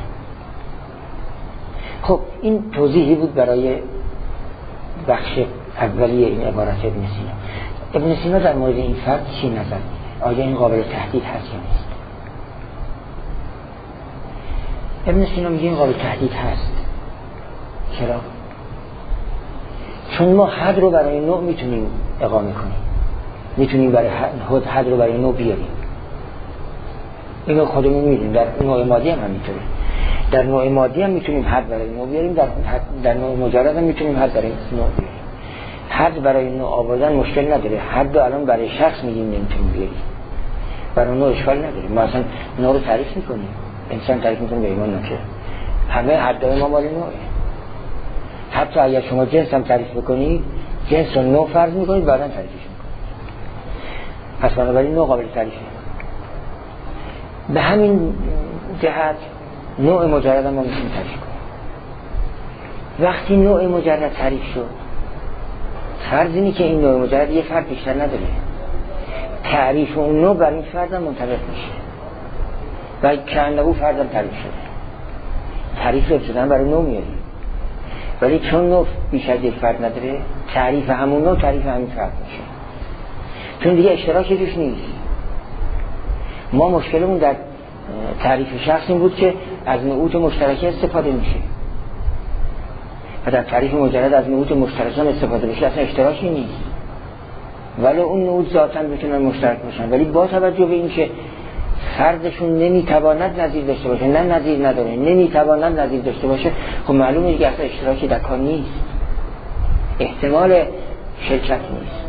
خب این توضیحی بود برای بخش اولیه این عبارت ابن سینا. ابن سینا در مورد این فرد چی نظر میده؟ آیا این قابل تهدید هست یا نیست؟ ابن سینا میگه این قابل تهدید هست. چرا؟ چون ما حد رو برای نوع میتونیم اقامه کنیم، میتونیم برای حد رو برای نوع بیاریم. اینو خودمون میدونیم. در نوع مادی هم همینطوره. در نوع مادی هم میتونیم حد برای نوع بیاریم، در نوع مجرد هم میتونیم حد برای نوع بیاریم. حد برای نوع آوردن مشکل نداره. حد رو الان برای شخص میگیم نمیتونیم بیاریم، برای نوع اشکال نداره. ما اصلا نوع رو تعریف میکنیم، انسان تعریف میکنه به ایمان نکره. همه حدهای ما مال نوعه. حتی اگر شما جنس هم تعریف بکنید، جنس رو نوع فرض میکنید بعدا تعریفش میکنید. پس بنابراین نوع قابل تعریفه. به همین جهت نوع مجرد هم میتونیم تعریف کنیم. وقتی نوع مجرد تعریف شد، فرض اینه که این نوع مجرد یه فرد بیشتر نداره، تعریف اون نوع بر این فرد هم منطبق میشه و کانه فردم تعریف شده. تعریف رو شدن برای نوع میاری، ولی چون نوع بیش از یک فرد نداره، تعریف همون نوع تعریف همین فرد میشه، چون دیگه اشتراکی توش نیست. ما مشکلمون در تعریف شخص این بود که از نعوت مشترکه استفاده میشه و در تعریف مجرد از نعوت مشترکان استفاده بشه اصلا اشتراکی نیست، ولی اون نعوت ذاتاً میتونن مشترک باشن، ولی با توجه به این که فردشون نمیتواند نظیر داشته باشه، نه نظیر نداره، نمیتواند نظیر داشته باشه، خب معلومه دیگه اصلا اشتراکی در کار نیست، احتمال شرکت نیست.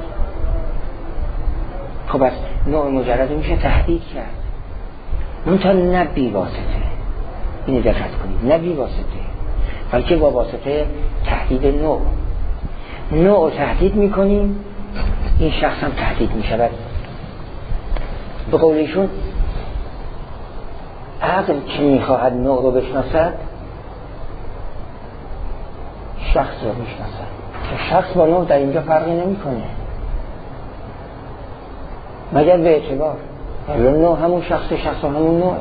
خب از نوع مجرد میشه تهدید کرد، منتها نه بی واسطه، اینو دقت کنید، نه بی واسطه، بلکه با واسطه تهدید نوع تهدید میکنیم، این شخص هم تهدید میشود. به قول ایشون عقل که میخواهد نوع رو بشناسد شخص رو میشناسد، که شخص با نوع در اینجا فرقی نمیکنه مگر به اعتبار نوع همون شخص همون نوعه.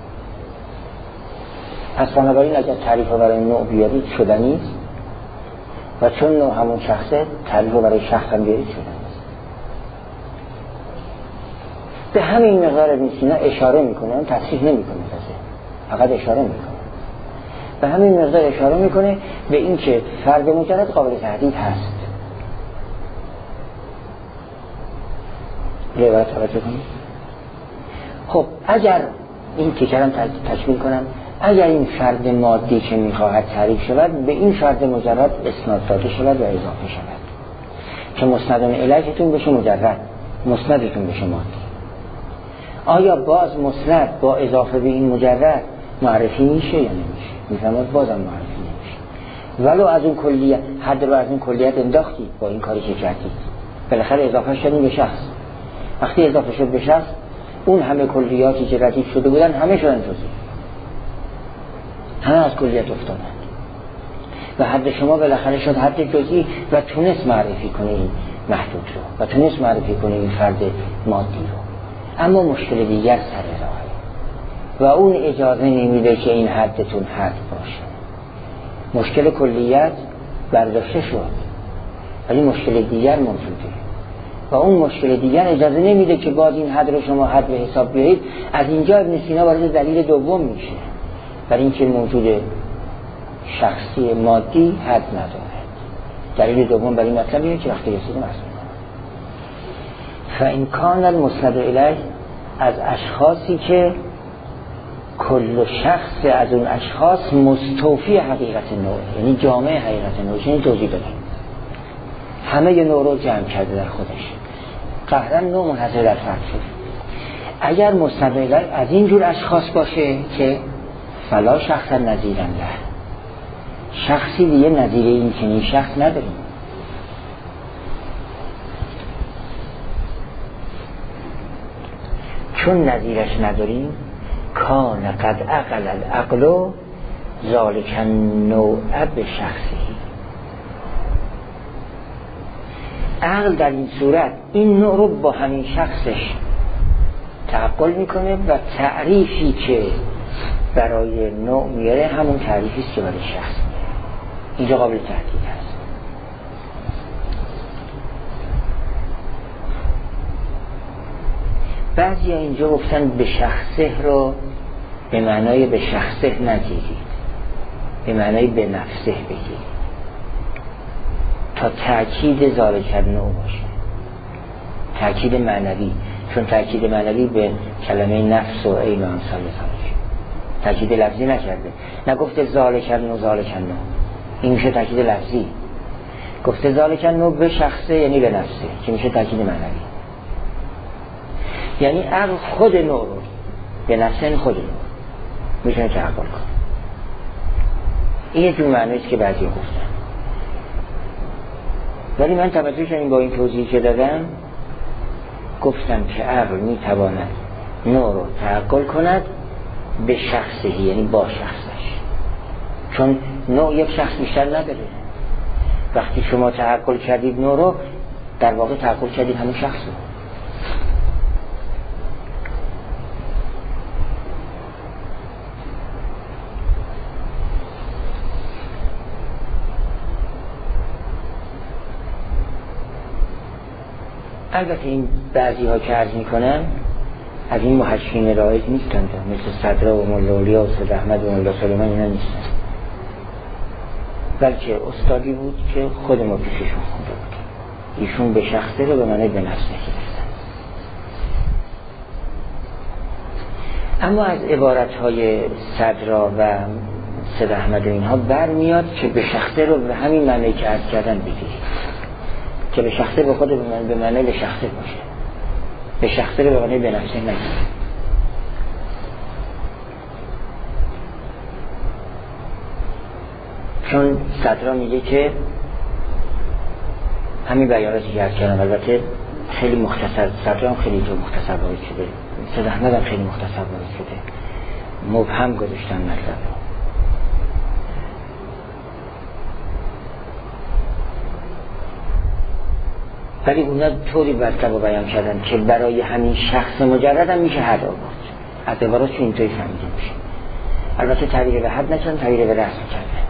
پس بنابراین اگر تعریف رو برای نوع بیارید شدنی است و چون نوع همون شخصه تعریف رو برای شخص هم بیارید شدنی است. به همین مقدار ابن سینا اشاره میکنه، اون تصریح نمیکنه، فقط اشاره میکنه، به همین مقدار اشاره میکنه به این که فرد مجرد قابل تهدید هست. روایت توجه کنید. خب اگر این تیکرم تکمیل کنم، اگر این فرد مادی که میخواهد تعریف شود به این فرد مجرد اسناد داده شود و اضافه شود که مسندون الیهتون بشه مجرد، مسندتون بشه مادی، آیا باز مسند با اضافه به این مجرد معرفی میشه یا نمیشه؟ میفهمد بازم معرفی نمیشه، ولو از اون کلیت حد رو از اون کلیت انداختید با این کاری که کردید، بالاخره اضافه شدیم به شخص. وقتی اضافه شد به شخص، اون همه کلیاتی که ردیف شده بودن همه شدن جزئی، همه از کلیت افتادن و حد شما بالاخره شد حد جزئی و تونست معرفی کنه این محدود رو و تونست معرفی کنه این فرد مادی رو. اما مشکل دیگر سر راهه و اون اجازه نمیده که این حدتون حد باشه. مشکل کلیت برداشته شد ولی مشکل دیگر موجوده و اون مشکل دیگر اجازه نمیده که باز این حد رو شما حد به حساب بیارید. از اینجا ابن سینا وارد دلیل دوم میشه برای اینکه موجود شخصی مادی حد نداره. دلیل دوم برای مطلب اینه که وقتی رسیدیم اصلا فإن کان المسند الیه از اشخاصی که کل شخص از اون اشخاص مستوفی حقیقت نوع، یعنی جامع حقیقت نوع، یعنی توضیح بدیم همه ی نوع رو جمع کرده در خودش، قهرا نوع منحصر در فرد شد. اگر مسند الیه از این جور اشخاص باشه که فلا شخص نظیرا له، شخصی دیگه نظیر این چنین شخص نداریم. چون نظیرش نداریم کان قد عقل العقل ذالک النوع بشخصی، عقل در این صورت این نوع رو با همین شخصش تعقل میکنه و تعریفی که برای نوع میاره همون تعریفی است که برای شخص میاره. اینجا قابل تحقیق هست. بعضی ها اینجا گفتن به شخصه رو به معنای به شخصه نگیرید، به معنای به نفسه بگیرید تا تأکید ذالک النوع باشه، تأکید معنوی، چون تأکید معنوی به کلمه نفس و عین و امثال بسازه، تأکید لفظی نکرده، نگفته ذالک النوع ذالک النوع، این میشه تأکید لفظی. گفته ذالک النوع به شخصه یعنی به نفسه که میشه تأکید معنوی، یعنی عقل خود نوع رو به نفسه خود نوع میتونه تعقل کنه. این یه جور معنیست که بعضی گفتن، ولی من توجه کنیم با این توضیحی که دادم گفتم که عقل میتواند نوع رو تعقل کند به شخصه، یعنی با شخصش، چون نوع یک شخص بیشتر نداره. وقتی شما تعقل کردید نوع رو، در واقع تعقل کردید همون شخص رو. البته این بعضی ها که عرض میکنن از این محشین رایج نیستند، مثل صدرا و مولا اولیا و سید احمد و مولا سلیمان، اینا نیستن، بلکه استادی بود که خود ما پیششون خونده بود. ایشون به شخصه رو به معنی به نفسه گرفتن. اما از عبارتهای صدرا و سید احمد و اینها برمیاد که به شخصه رو به همین معنی که عرض کردن بگیرید، که به شخصه به خود به معنی به شخصه باشه، به شخصه به معنی به نفسه نگیره. چون صدرا میگه که همین بیاناتی که عرض کردم، البته خیلی مختصر، صدرا هم خیلی جو مختصر وارد شده، سید احمد هم خیلی مختصر وارد شده، مبهم گذاشتن مطلب. ولی اونا طوری مطلب رو بیان کردن که برای همین شخص مجرد هم میشه حد آورد. از عبارات چون اینطوری فهمیده میشه. البته تعبیر به حد نکنن، تعبیر به رسم کردن.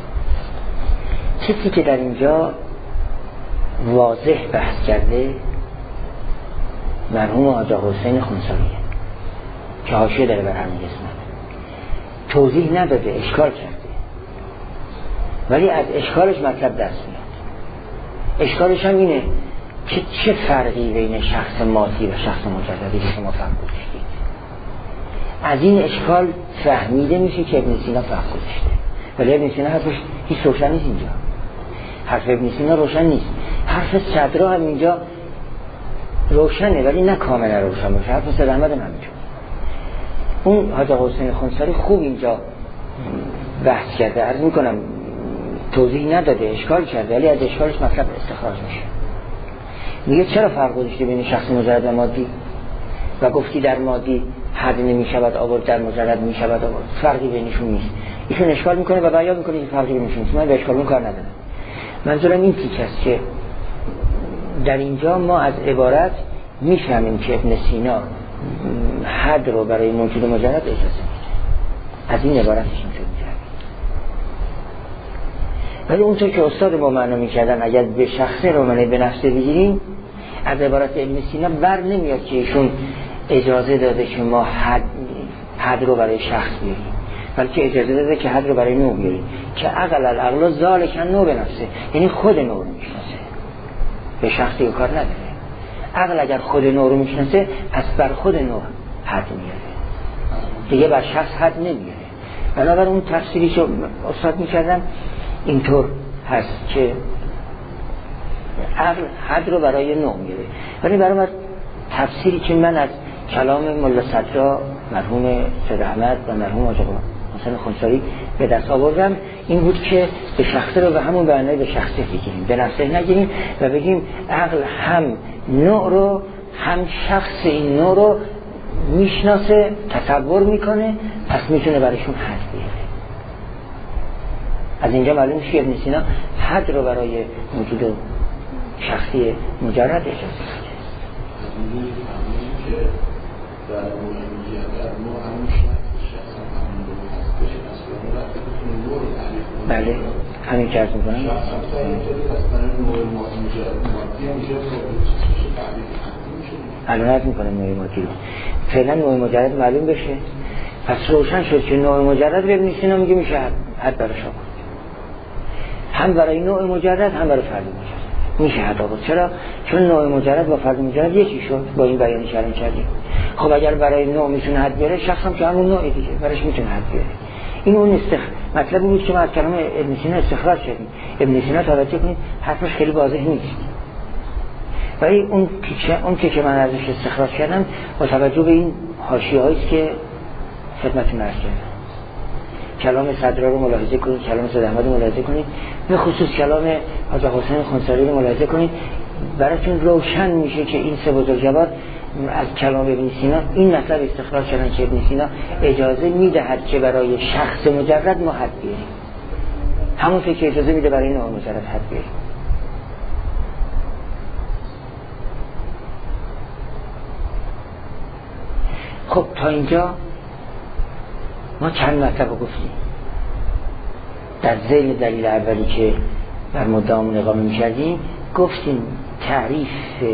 کسی که در اینجا واضح بحث کرده مرحوم آقا حسین خونساریه که حاشیه داره بر همین قسمت. توضیح نداده، اشکال کرده، ولی از اشکالش مطلب دست میاد. اشکالش هم اینه که چه فرقی بین شخص مادی و شخص مجردی که شما فرق گذاشتید. از این اشکال فهمیده میشه که ابن سینا فرق گذاشته، ولی ابن سینا حرفش هیچ روشن نیست اینجا. حرف ابن سینا روشن نیست. حرف صدرا هم اینجا روشنه ولی نه کاملا روشن باشه. حرف سید احمد هم همینجور. اون حاج حسین خونساری خوب اینجا بحث کرده، عرض میکنم توضیح نداده، اشکال کرده، ولی از اشکالش مطلب استخراج میشه. میگه چرا فرق گذاشتی بین شخص مجرد و مادی و گفتی در مادی حد نمیشود آورد، در مجرد میشود آورد، فرقی بینشون نیست. ایشون اشکال میکنه و بیان میکنه که فرقی بینشون نیست. من به اشکال اون کار ندارم. منظورم این تیکه است که در اینجا ما از عبارت میفهمیم که ابن سینا حد رو برای موجود مجرد اجازه میده. از این عبارتش اینطور میفهمیم. ولی اونطور که استاد ما معنا میکردن اگر به شخصه رو معنی به نفسه بگیریم، از عبارت ابن سینا بر نمیاد که ایشون اجازه داده که ما حد رو برای شخص بیاریم، بلکه اجازه داده که حد رو برای نوع بیاریم، که عقل العقل ذالکن نوع به نفسه، یعنی خود نوع رو میشناسه، به شخصی کار نداره. عقل اگر خود نوع رو میشناسه پس بر خود نوع حد میاره، دیگه بر شخص حد نمیاره. بنابراین اون تفسیری که استاد میکردن اینطور هست که عقل حد رو برای نوع میاره. ولی برای تفسیری که من از کلام مولا صدرا، مرحوم سید احمد و مرحوم آقا حسین خونساری به دست آوردم این بود که به شخصه رو به همون معنی به شخصه بگیریم، به نفسه نگیریم و بگیم عقل هم نوع رو هم شخص این نوع رو میشناسه، تصور میکنه، پس میتونه برایشون حد بیاره. از اینجا معلوم میشه ابن سینا حد رو برای موجود شخصی مجرد اجازه میده. بله همین که عرض میکنم. الان عرض میکنم نوع مادی رو فعلا نوع مجرد معلوم بشه، پس روشن شد که نوع مجرد به ابن سینا میگه میشه حد براش آورد، هم برای نوع مجرد هم برای فرد مجرد میشه حد آورد. چرا؟ چون نوع مجرد با فرد مجرد یکی شد با این بیانی که الان کردیم. خب اگر برای نوع میتونه حد بیاره، شخص هم که همون نوع دیگه براش میتونه حد بیاره. این اون مطلبی بود که ما از کلام ابن سینا استخراج کردیم. ابن سینا توجه کنید حرفش خیلی واضح نیست، ولی اون که من ازش استخراج کردم با توجه به این حاشیه‌هایی است که خدمتتون عرض کردم. کلام صدرا رو ملاحظه کنید، کلام سید احمد رو ملاحظه کنید، به خصوص کلام حاج حسین خونساری رو ملاحظه کنید. براتون روشن میشه که این سه بزرگوار از کلام ابن سینا این مطلب استخراج کردن که ابن سینا اجازه میدهد که برای شخص مجرد ما حد بیاریم. همون که اجازه میده برای نوع مجرد حد بیاریم. خب تا اینجا ما چند مطلب رو گفتیم. در ذیل دلیل اولی که در مدام اقامه می‌کردیم گفتیم تعریف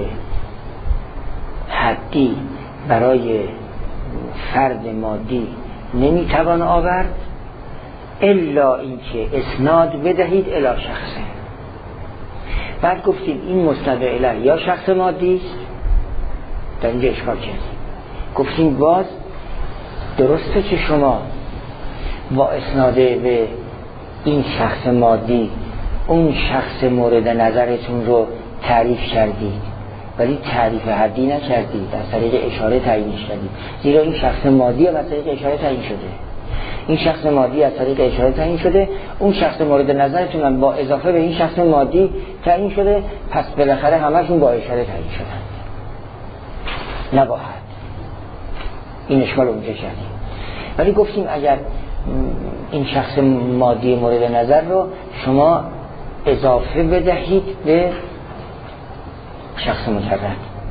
حدی برای فرد مادی نمیتوان آورد الا اینکه اسناد بدهید الی شخصه. بعد گفتیم این مسند الیه یا شخص مادی است، در اینجا اشکال کردیم. گفتیم باز درسته که شما با اسناده به این شخص مادی اون شخص مورد نظرتون رو تعریف کردید، ولی تعریف حدی نکردید، از طریق اشاره تعیینش کردید. زیرا این شخص مادی از طریق اشاره تعیین شده، این شخص مادی از طریق اشاره تعیین شده، اون شخص مورد نظرتون هم با اضافه به این شخص مادی تعیین شده، پس بالاخره همشون با اشاره تعیین شدن، نه با حد. این اشکال اونجا کردیم. ولی گفتیم اگر این شخص مادی مورد نظر رو شما اضافه بدهید به شخص مجرد،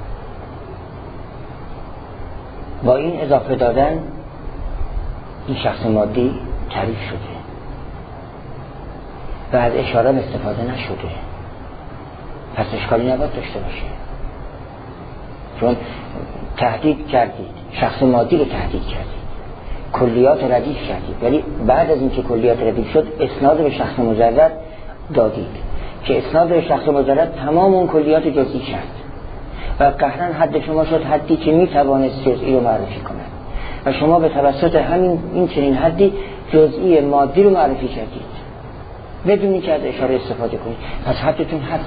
با این اضافه دادن این شخص مادی تعریف شده و از اشاره استفاده نشده، پس اشکالی نباید داشته باشه. چون تهدید کردید، شخص مادی رو تهدید کردید، کلیات ردیف کردید، ولی بعد از اینکه کلیات ردیف شد اسناد به شخص مجرد دادید که اسناد به شخص مجرد تمام اون کلیات جزئی کرد و قهرن حد شما شد حدی که میتوانست جزئی رو معرفی کند و شما به توسط همین این چنین حدی جزئی مادی رو معرفی کردید بدون که از اشاره استفاده کنید. پس حدتون حده.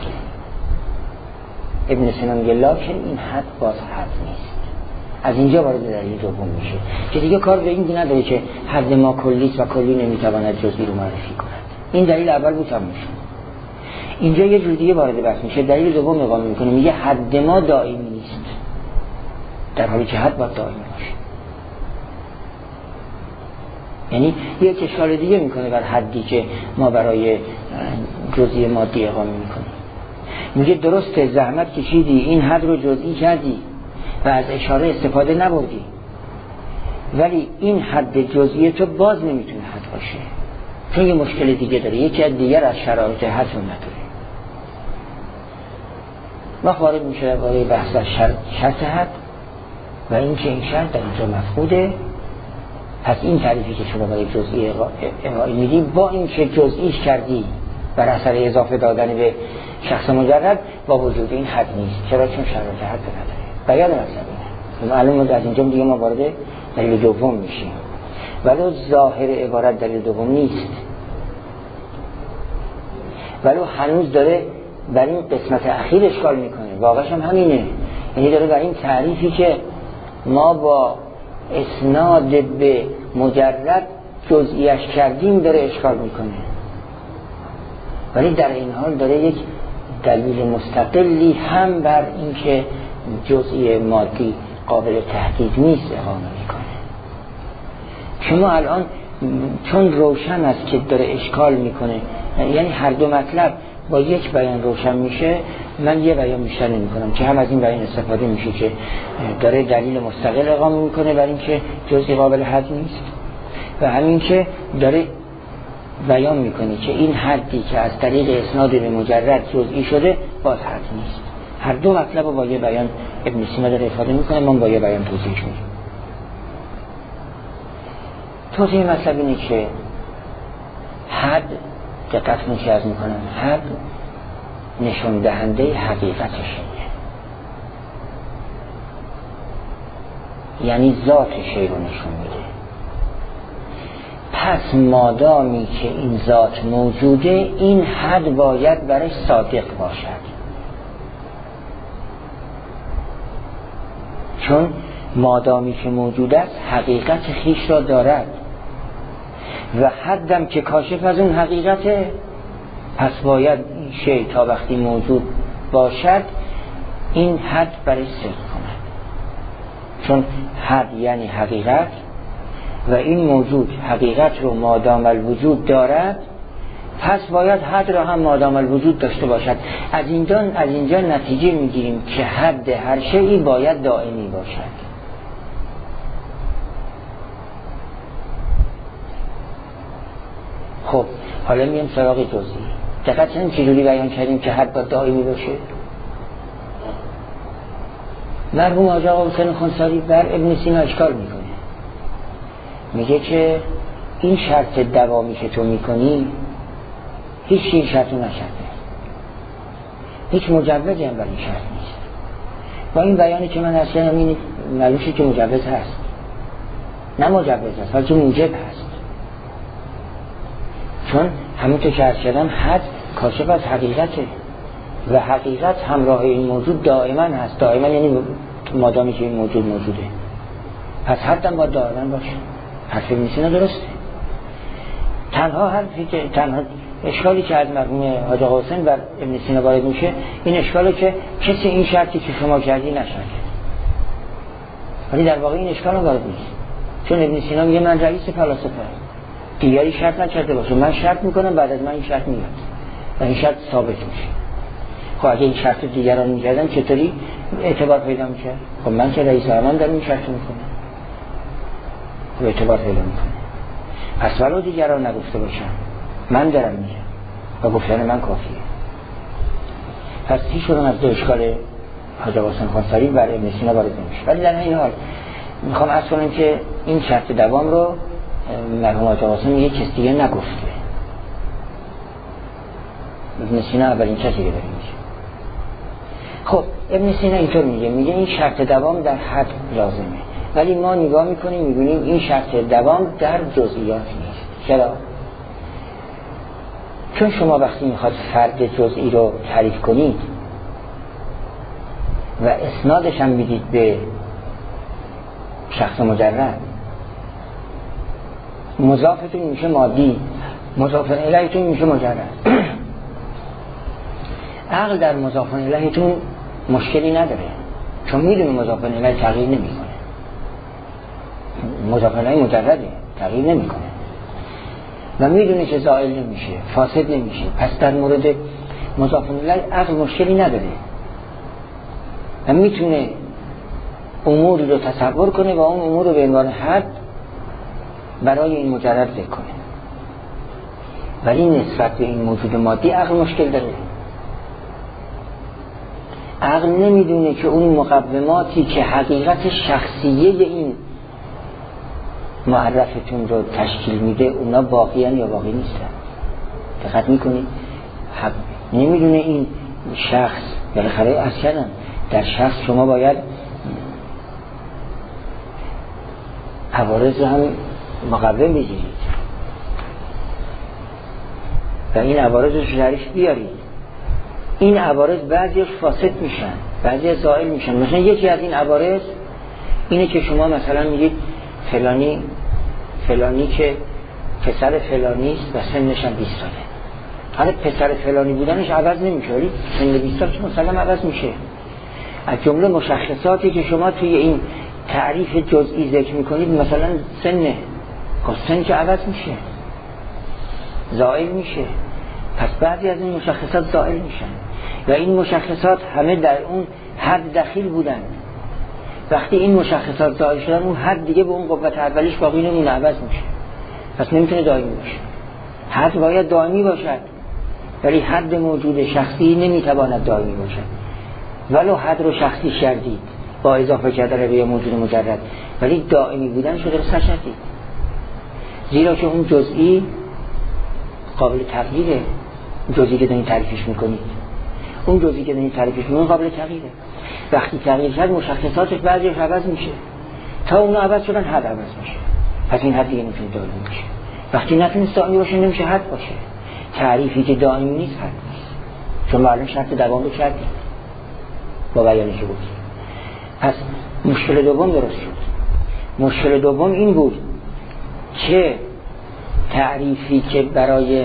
ابن سینا میگه لکن این حد باز حد نیست. از اینجا وارد دلیل دوم میشه که دیگه کار به این نداره که حد ما کلیست و کلی نمیتواند جزئی رو معرفی کند. این دلیل اول بود تموم شد. اینجا یه جور دیگه وارد بحث میشه، دلیل دوم اقامه میکنه، میگه حد ما دائمی نیست، در حالی که حد باید دائمی باشه. یعنی یک اشاره دیگه میکنه بر حدی که ما برای جزئی مادی اقامه میکنیم. میگه درسته زحمت کشیدی این حد رو جزئی کردی و از اشاره استفاده نبردی، ولی این حد جزئی تو باز نمیتونه حد باشه، چون یه مشکل دیگه داره، یکی از دیگر از شرایط حد رو نداره. ما وارد میشه برای بحث از شرط حد و این که این شرط در اینجا مفقوده. پس این تعریفی که شما برای جزئی ارائه میدی با این که جزئیش کردی بر اثر اضافه دادن به شخص مجرد با وجود این حد نیست. چرا؟ چون شرایط حد نداره. بیان مطلب اینه. معلومه از اینجا دیگه ما وارد دلیل دوم میشیم، ولو ظاهر عبارت دلیل دوم نیست، ولو هنوز داره بر این قسمت اخیر اشکال میکنه. واقعش هم همینه، یعنی داره بر این تعریفی که ما با اسناد به مجرد جزئیش کردیم داره اشکال میکنه، ولی در این حال داره یک دلیل مستقلی هم بر این که جزئی مادی قابل تهدید نیست اقامه میکنه. شما الان چون روشن است که داره اشکال میکنه، یعنی هر دو مطلب با یک بیان روشن میشه، من یه بیان بیشتر نمی کنم که هم از این بیان استفاده میشه که داره دلیل مستقل اقامه میکنه بر این که جزئی قابل حد نیست و همین که داره بیان میکنه که این حدی که از طریق اسناد به مجرد جزئی شده باز حد نیست. هر دو مطلب با یه بیان ابن سینا داره افاده میکنه، من با یه بیان توضیح میدم. توضیح مطلب اینه که حد، دقت میشه از میکنم، حد نشون دهنده حقیقتشه، یعنی ذات شی رو نشون میده. پس مادامی که این ذات موجوده این حد باید برای صادق باشد، چون مادامی که موجود است حقیقت خیش را دارد و حدم که کاشف از اون حقیقته، پس باید این شی تا وقتی موجود باشد این حد برای صدق کند، چون حد یعنی حقیقت و این موجود حقیقت رو مادام الوجود دارد پس باید حد را هم مادام الوجود داشته باشد. از اینجا نتیجه میگیریم که حد هر شیئی باید دائمی باشد. خب حالا میام سراغ جزئی. دقت کنیم چجوری بیان کردیم که حد باید دائمی باشه. مرحوم حاج آقا حسین خونساری بر ابن سینا اشکال میکنه، میگه که این شرط دوامی که تو میکنی هیچ این شرط نشرطه، هیچ مجوزی هم برای این شرط نیست. با این بیانی که من اصلا همین معلومه که مجوز هست، نه مجوز هست بلکه موجب هست. چون همونطور که عرض کردم حد کاشف از حقیقته و حقیقت همراه این موجود دائما هست. دائما یعنی مادامی که این موجود موجوده، پس حدم باید دائما باشه. حرف ابن سینا درسته. تنها اشکالی که از مرحوم حاج آقا حسین بر ابن سینا وارد میشه این اشکاله که کسی این شرطی که شما کردی نشرطه، ولی در واقع این اشکال هم وارد نیست. چون ابن سینا میگه من رئیس فلاسفه، دیگری شرط نکرده باشه، من شرط میکنم، بعد از من این شرط میاد و این شرط ثابت میشه. خب اگه این شرط دیگران میکردن چطوری اعتبار پیدا میشه؟ خب من که رئیس من دارم این شرط میکنم، خب اعتبار پیدا میکنه. پس ولو دیگران نگفته باشم من دارم میگم و گفتن من کافیه. پس هیچ کدوم از دو اشکال حاج آقا حسین خونساری بر ابن سینا وارد نمیشه. ولی در این حال میخوام عرض کنم که این شرط دوام رو مرحوم حاج آقا حسین میگه کسی دیگه نگفته. ابن سینا اولین کسی که داره میشه. خب ابن سینا اینطور میگه این شرط دوام در حد لازمه، ولی ما نگاه میکنیم میبینیم این شرط دوام در جزئیات نیست. چرا؟ چون شما وقتی میخواد فرد جزئی رو تعریف کنید و اسنادش هم میدید به شخص مجرد، مضافتون میشه مادی، مضاف الیهتون میشه مجرد. عقل در مضاف الیهتون مشکلی نداره، چون میدونه مضاف الیه تغییر نمیکنه، مضاف الیه مجرده تغییر نمیکنه و میدونه که زائل نمیشه، فاسد نمیشه. پس در مورد مضاف الیه عقل مشکلی نداره و میتونه اموری رو تصور کنه و اون امور رو به عنوان حد برای این مجرد ذکر کنه. ولی نسبت به این موجود مادی عقل مشکل داره. عقل نمیدونه که اون مقوماتی که حقیقت شخصیه این معرفتون رو تشکیل میده اونا باقیان یا باقی نیستن. دقت میکنید؟ نمیدونه این شخص بالاخره اصلا در شخص شما باید عوارض هم مقوم بگیرید و این عوارض رو شریف بیارید. این عوارض بعضیش فاسد میشن، بعضی زائل میشن. مثلا یکی از این عوارض اینه که شما مثلا میگید فلانی که پسر فلانی است و سنش هم 20 ساله. حالا پسر فلانی بودنش عوض نمیشه، ولی سن 20 سال مثلا عوض میشه. از جمله مشخصاتی که شما توی این تعریف جزئی ذکر میکنید مثلا سنه، سن که عوض میشه، زائل میشه. پس بعضی از این مشخصات زائل میشن و این مشخصات همه در اون حد دخیل بودن. وقتی این مشخصات زائل شدن اون حد دیگه به اون قوت اولیش باقی نمونه، عوض میشه. پس نمیتونه دائمی باشه. حد باید دائمی باشد، ولی حد موجود شخصی نمیتواند دائمی باشد. ولو حد رو شخصی کردید با اضافه کردن به موجود مجرد، ولی دائمی بودن شده رو نشدید، زیرا که اون جزئی قابل تغییره. جزئی که دارین تعریفش میکنید، اون جزئی که دارین تعریفش میکنید قابل تغییره. وقتی تغییر شد مشخصاتش بعضیش عوض میشه، تا اونا عوض شدن حد عوض میشه. پس این حد دیگه نمیتونه دائمی باشه. وقتی نتونست دائمی باشه نمیشه حد باشه. تعریفی که دائمی نیست حد نیست، چون معلوم شرط دوام رو کردیم با بیانش بود. پس مشکل دوم درست شد. مشکل دوم این بود که تعریفی که برای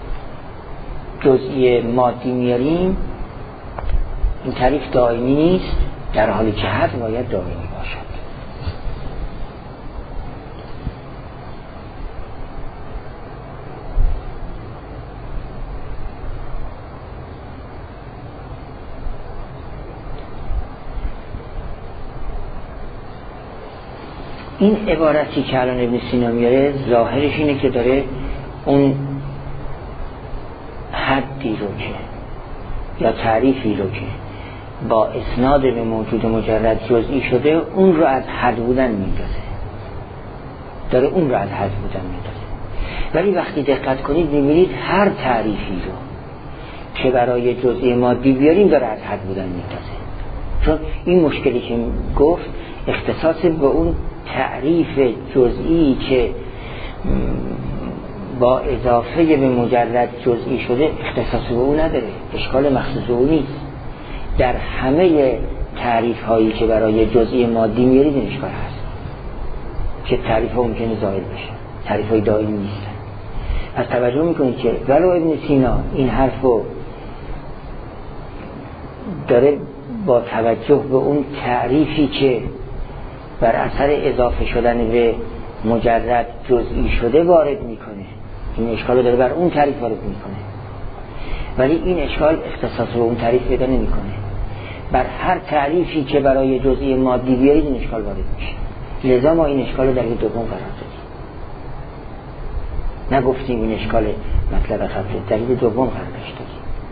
جزئی مادی میاریم این تعریف دائمی نیست، در حالی که حد باید دائمی باشد. این عبارتی که الان ابن سینا میاره ظاهرش اینه که داره اون حدی رو که یا تعریفی رو که با اسناد به موجود مجرد جزئی شده اون رو از حد بودن میندازه، داره اون رو از حد بودن میندازه. ولی وقتی دقت کنید میبینید هر تعریفی رو که برای جزئی مادی بیاریم داره از حد بودن میندازه، چون این مشکلی که گفت اختصاص به اون تعریف جزئی که با اضافه به مجرد جزئی شده اختصاص به اون نداره، اشکال مخصوص اون نیست. در همه تعریف هایی که برای جزئی مادی میارید این اشکال هست که تعریف ها ممکنه زائل بشه، تعریف های دائمی نیستن. پس توجه میکنید که ولو ابن سینا این حرفو داره با توجه به اون تعریفی که بر اثر اضافه شدن به مجرد جزئی شده وارد میکنه، این اشکال رو داره بر اون تعریف وارد میکنه، ولی این اشکال اختصاص به اون تعریف پیدا نمیکنه. بر هر تعریفی که برای جزئی مادی بیارید این اشکال وارد میشه. لذا ما این اشکال رو در دوم قرار دادیم، نگفتیم این اشکال مطلب خفیه، در دوم قرار داشتیم.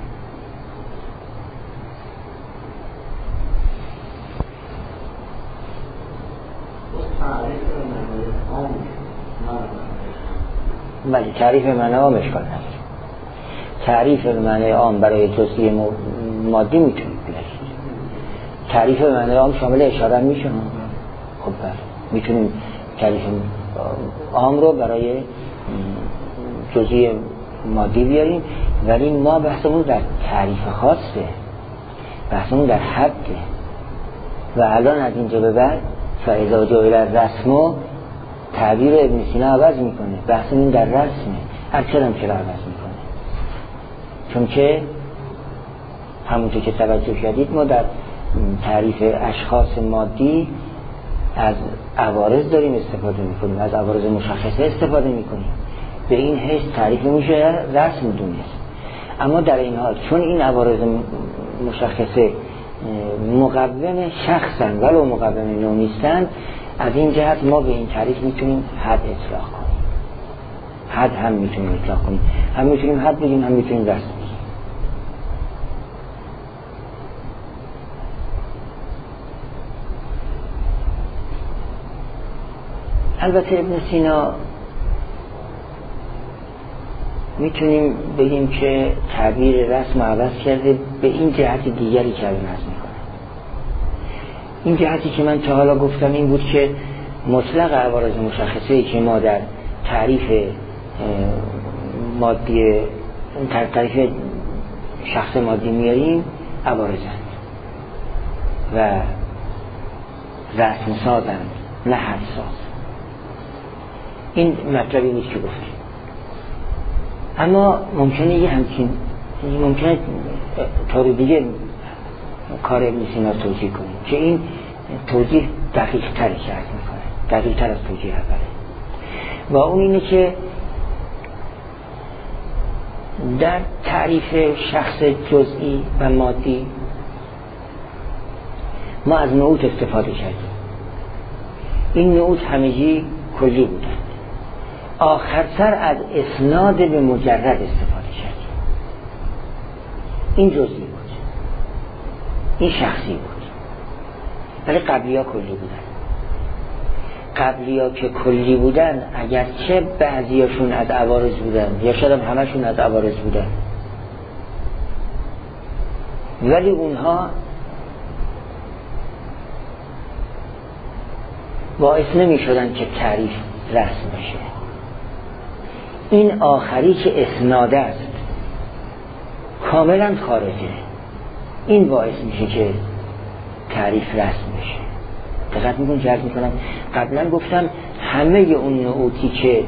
ولی تعریف معنی عام اشکال نداره. تعریف معنی عام برای جزئی مادی میتونید بگید. تعریف معنی عام شامل اشاره میشه. خب میتونیم تعریف عام رو برای جزئی مادی بیاریم، ولی ما بحثمون در تعریف خاصه، بحثمون در حده. و الان از اینجا به بعد فاذا جعل الرسم تعبیر ابن سینا عوض میکنه، بحثمون در رسمه. چرا عوض میکنه؟ چون که همونطور که توجه کردید ما در تعریف اشخاص مادی از عوارض داریم استفاده میکنیم، از عوارض مشخصه استفاده میکنیم، به این حیث تعریف میشه رسم دونست. اما در این حال چون این عوارض مشخصه مقوم شخصن ولو مقوم نوع نیستن، از این جهت ما به این تعریف میتونیم حد اطلاق کنیم، حد هم میتونیم اطلاق کنیم، هم میتونیم حد بگیم، هم میتونیم رسم بگیم. البته ابن سینا میتونیم بگیم که تعبیر رسم عوض کرده به این جهت دیگری که الان عرض میکنه. این جهتی که من تا حالا گفتم این بود که مطلق عوارض مشخصه‌ای که ما در تعریف مادی، تعریف شخص مادی میاریم عوارضند و رسم سازند نه حد ساز. این مطلبی نیست که گفتیم. اما ممکنه یه همچین ممکنه طور دیگه کار ابن سینا توجیه کنیم که این توجیه دقیق تری که عرض میکنه، دقیق تر از توجیه اوله. و اون اینه که در تعریف شخص جزئی و مادی ما از نعوت استفاده کردیم. این نعوت همگی کلی بودن، آخر سر از اسناد به مجرد استفاده کردیم. این جزئی بود، این شخصی بود، ولی قبلی ها کلی بودن. قبلی ها که کلی بودن اگرچه بعضی هاشون از عوارض بودن یا شاید همشون از عوارض بودن، ولی اونها باعث نمی شدن که تعریف رسم بشه. این آخری که اسناده است کاملا خارجه، این باعث میشه که تعریف رسم بشه. دقت میکنم جرد میکنم قبلا گفتم همه اون نعوتی که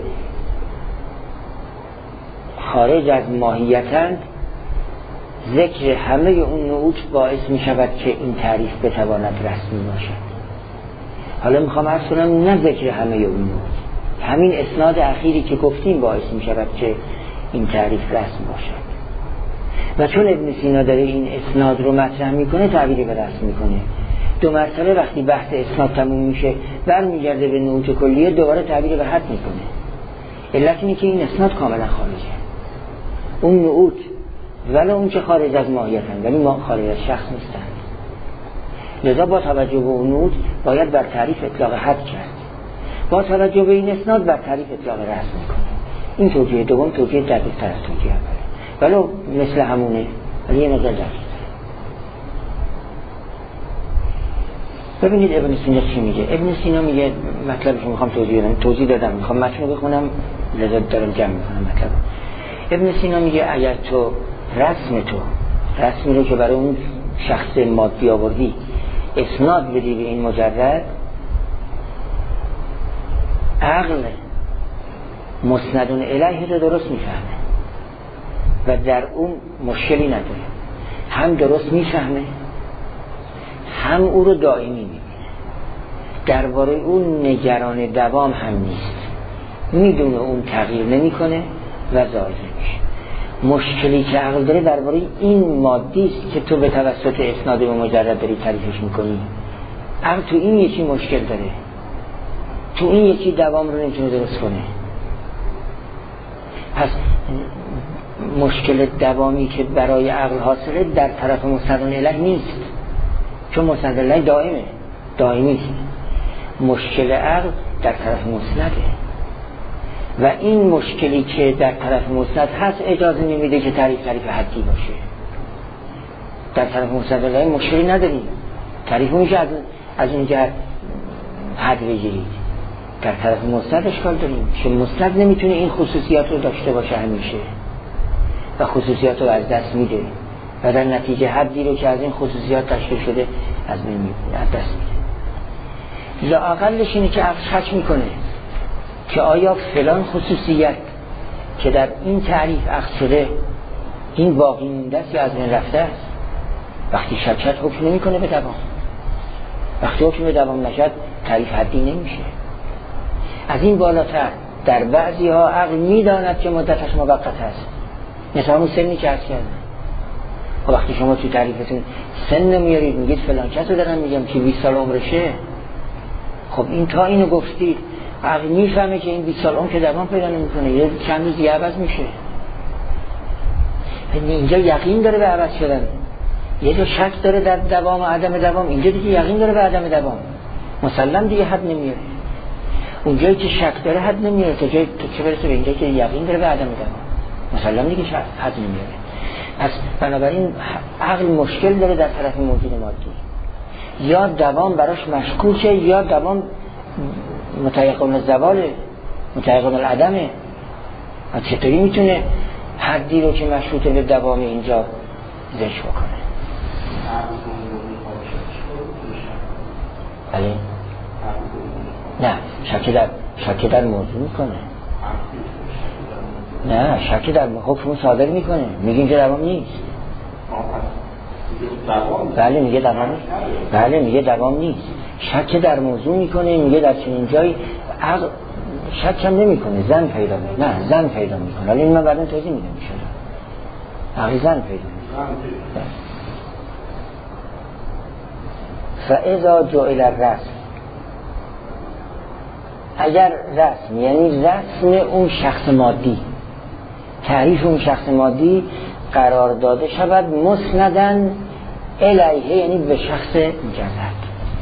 خارج از ماهیتند، ذکر همه اون نعوت باعث میشود که این تعریف بتواند رسمی باشد. حالا میخوام عرض کنم نه ذکر همه اون نعوت، همین اسناد اخیری که گفتیم باعث میشود که این تعریف رسم باشد. و چون ابن سینا داره این اسناد رو مطرح میکنه تعبیری به رسم میکنه، 2 مرتبه وقتی بحث اسناد تموم میشه برمیگرده به نعوت کلیه، دوباره تعبیر به حد میکنه. علت اینه که این اسناد کاملا خارجه، اون نعوت ولی اون که خارج از ماهیتن ولی ما خارج از شخص نیستن. لذا با توجه به اون نعوت باید بر تعریف اطلاق حد کرد، با توجه به این اسناد بر تعریف اطلاق رسم میکنه. این توجیه دوم توجیه دقیق تر از توجیه اوله، ولو مثل همونه ولی یه نظر دقیق. ببینید ابن سینا چی میگه. ابن سینا میگه، مطلبش میخوام توضیح دادم، میخوام متن رو بخونم لذا دارم جمع میکنم مطلب. ابن سینا میگه اگر تو رسمی رو که برای اون شخص مادی آوردی اسناد بدی به این مجرد، عقل مسندون الیه رو درست میفهمه و در اون مشکلی نداره، هم درست میفهمه هم او رو دائمی میبینه، درباره اون نگران دوام هم نیست، میدونه اون تغییر نمیکنه و زائد نمیشه. مشکلی که عقل داره درباره این مادی است که تو به توسط اسناد به مجرد داری تعریفش میکنی. عقل تو این یکی مشکل داره، تو این یکی دوام رو نمیتونه درست کنه. پس مشکل دوامی که برای عقل حاصله در طرف مستدل الیه نیست، چون مستدل الیه دائمی است. مشکل عقل در طرف مسنده و این مشکلی که در طرف مسند هست اجازه نمیده که تعریف حدی باشه. در طرف مستدل الیه مشکلی نداریم، تعریف میشه از اون جهت حد بگیرید. در طرف مسند اشکال داریم که مسند نمیتونه این خصوصیات رو داشته باشه همیشه و خصوصیات رو از دست میده و در نتیجه حدی رو که از این خصوصیات تشکیل شده از دست میده. یا اقلش اینه که عقل شک میکنه که آیا فلان خصوصیت که در این تعریف عقل شده این باقی مونده است یا از بین رفته است. وقتی شک شد حکم نمیکنه به دوام، وقتی حکم به دوام نشد تعریف حدی نمیشه. از این بالاتر در بعضی ها عقل میداند که مدتش موقت است، مثلا همون سنی که عرض کردم. و وقتی شما تو تعریفتون سن نمیارید میگید فلان کسو دارم میگم که 20 سال عمرشه، خب این تا اینو گفتید عقل میفهمه که این 20 سال عمر که دوام پیدا نمیکنه، یه چند روز دیگه عوض میشه. اینجا یقین داره به عوض شدن، یه جا شک داره در دوام و عدم دوام، اینجا دیگه یقین داره به عدم دوام، مسلم دیگه حد نمیاره. اونجایی که شک داره حد نمیاره تا جایی که برسه به اینجایی که یقین داره به عدم دوام، مسلم دیگه حد نمیاره. پس بنابراین عقل مشکل داره در طرف موجود مادی، یا دوام براش مشکوکه یا دوام متیقن الزواله، متیقن العدمه. چطوری میتونه حدی رو که مشروط به دوام اینجا ذکر بکنه؟ بله نه، شک در موضوع میکنه، نه شک در حکم صادر میکنه، میگه اینجا دوام نیست. بله میگه دوام نیست، بله میگه دوام نیست، شک در موضوع میکنه، میگه در چنین جایی عقل شک هم نمیکنه، زن پیدا میکنه، نه زن پیدا میکنه. ولی من بعداً توضیح میدم میشه عقل زن پیدا میکنه. فاذا جعل الرسم، اگر رسم یعنی رسم اون شخص مادی، تعریف اون شخص مادی قرار داده شود مسندن الیه یعنی به شخص مجرد،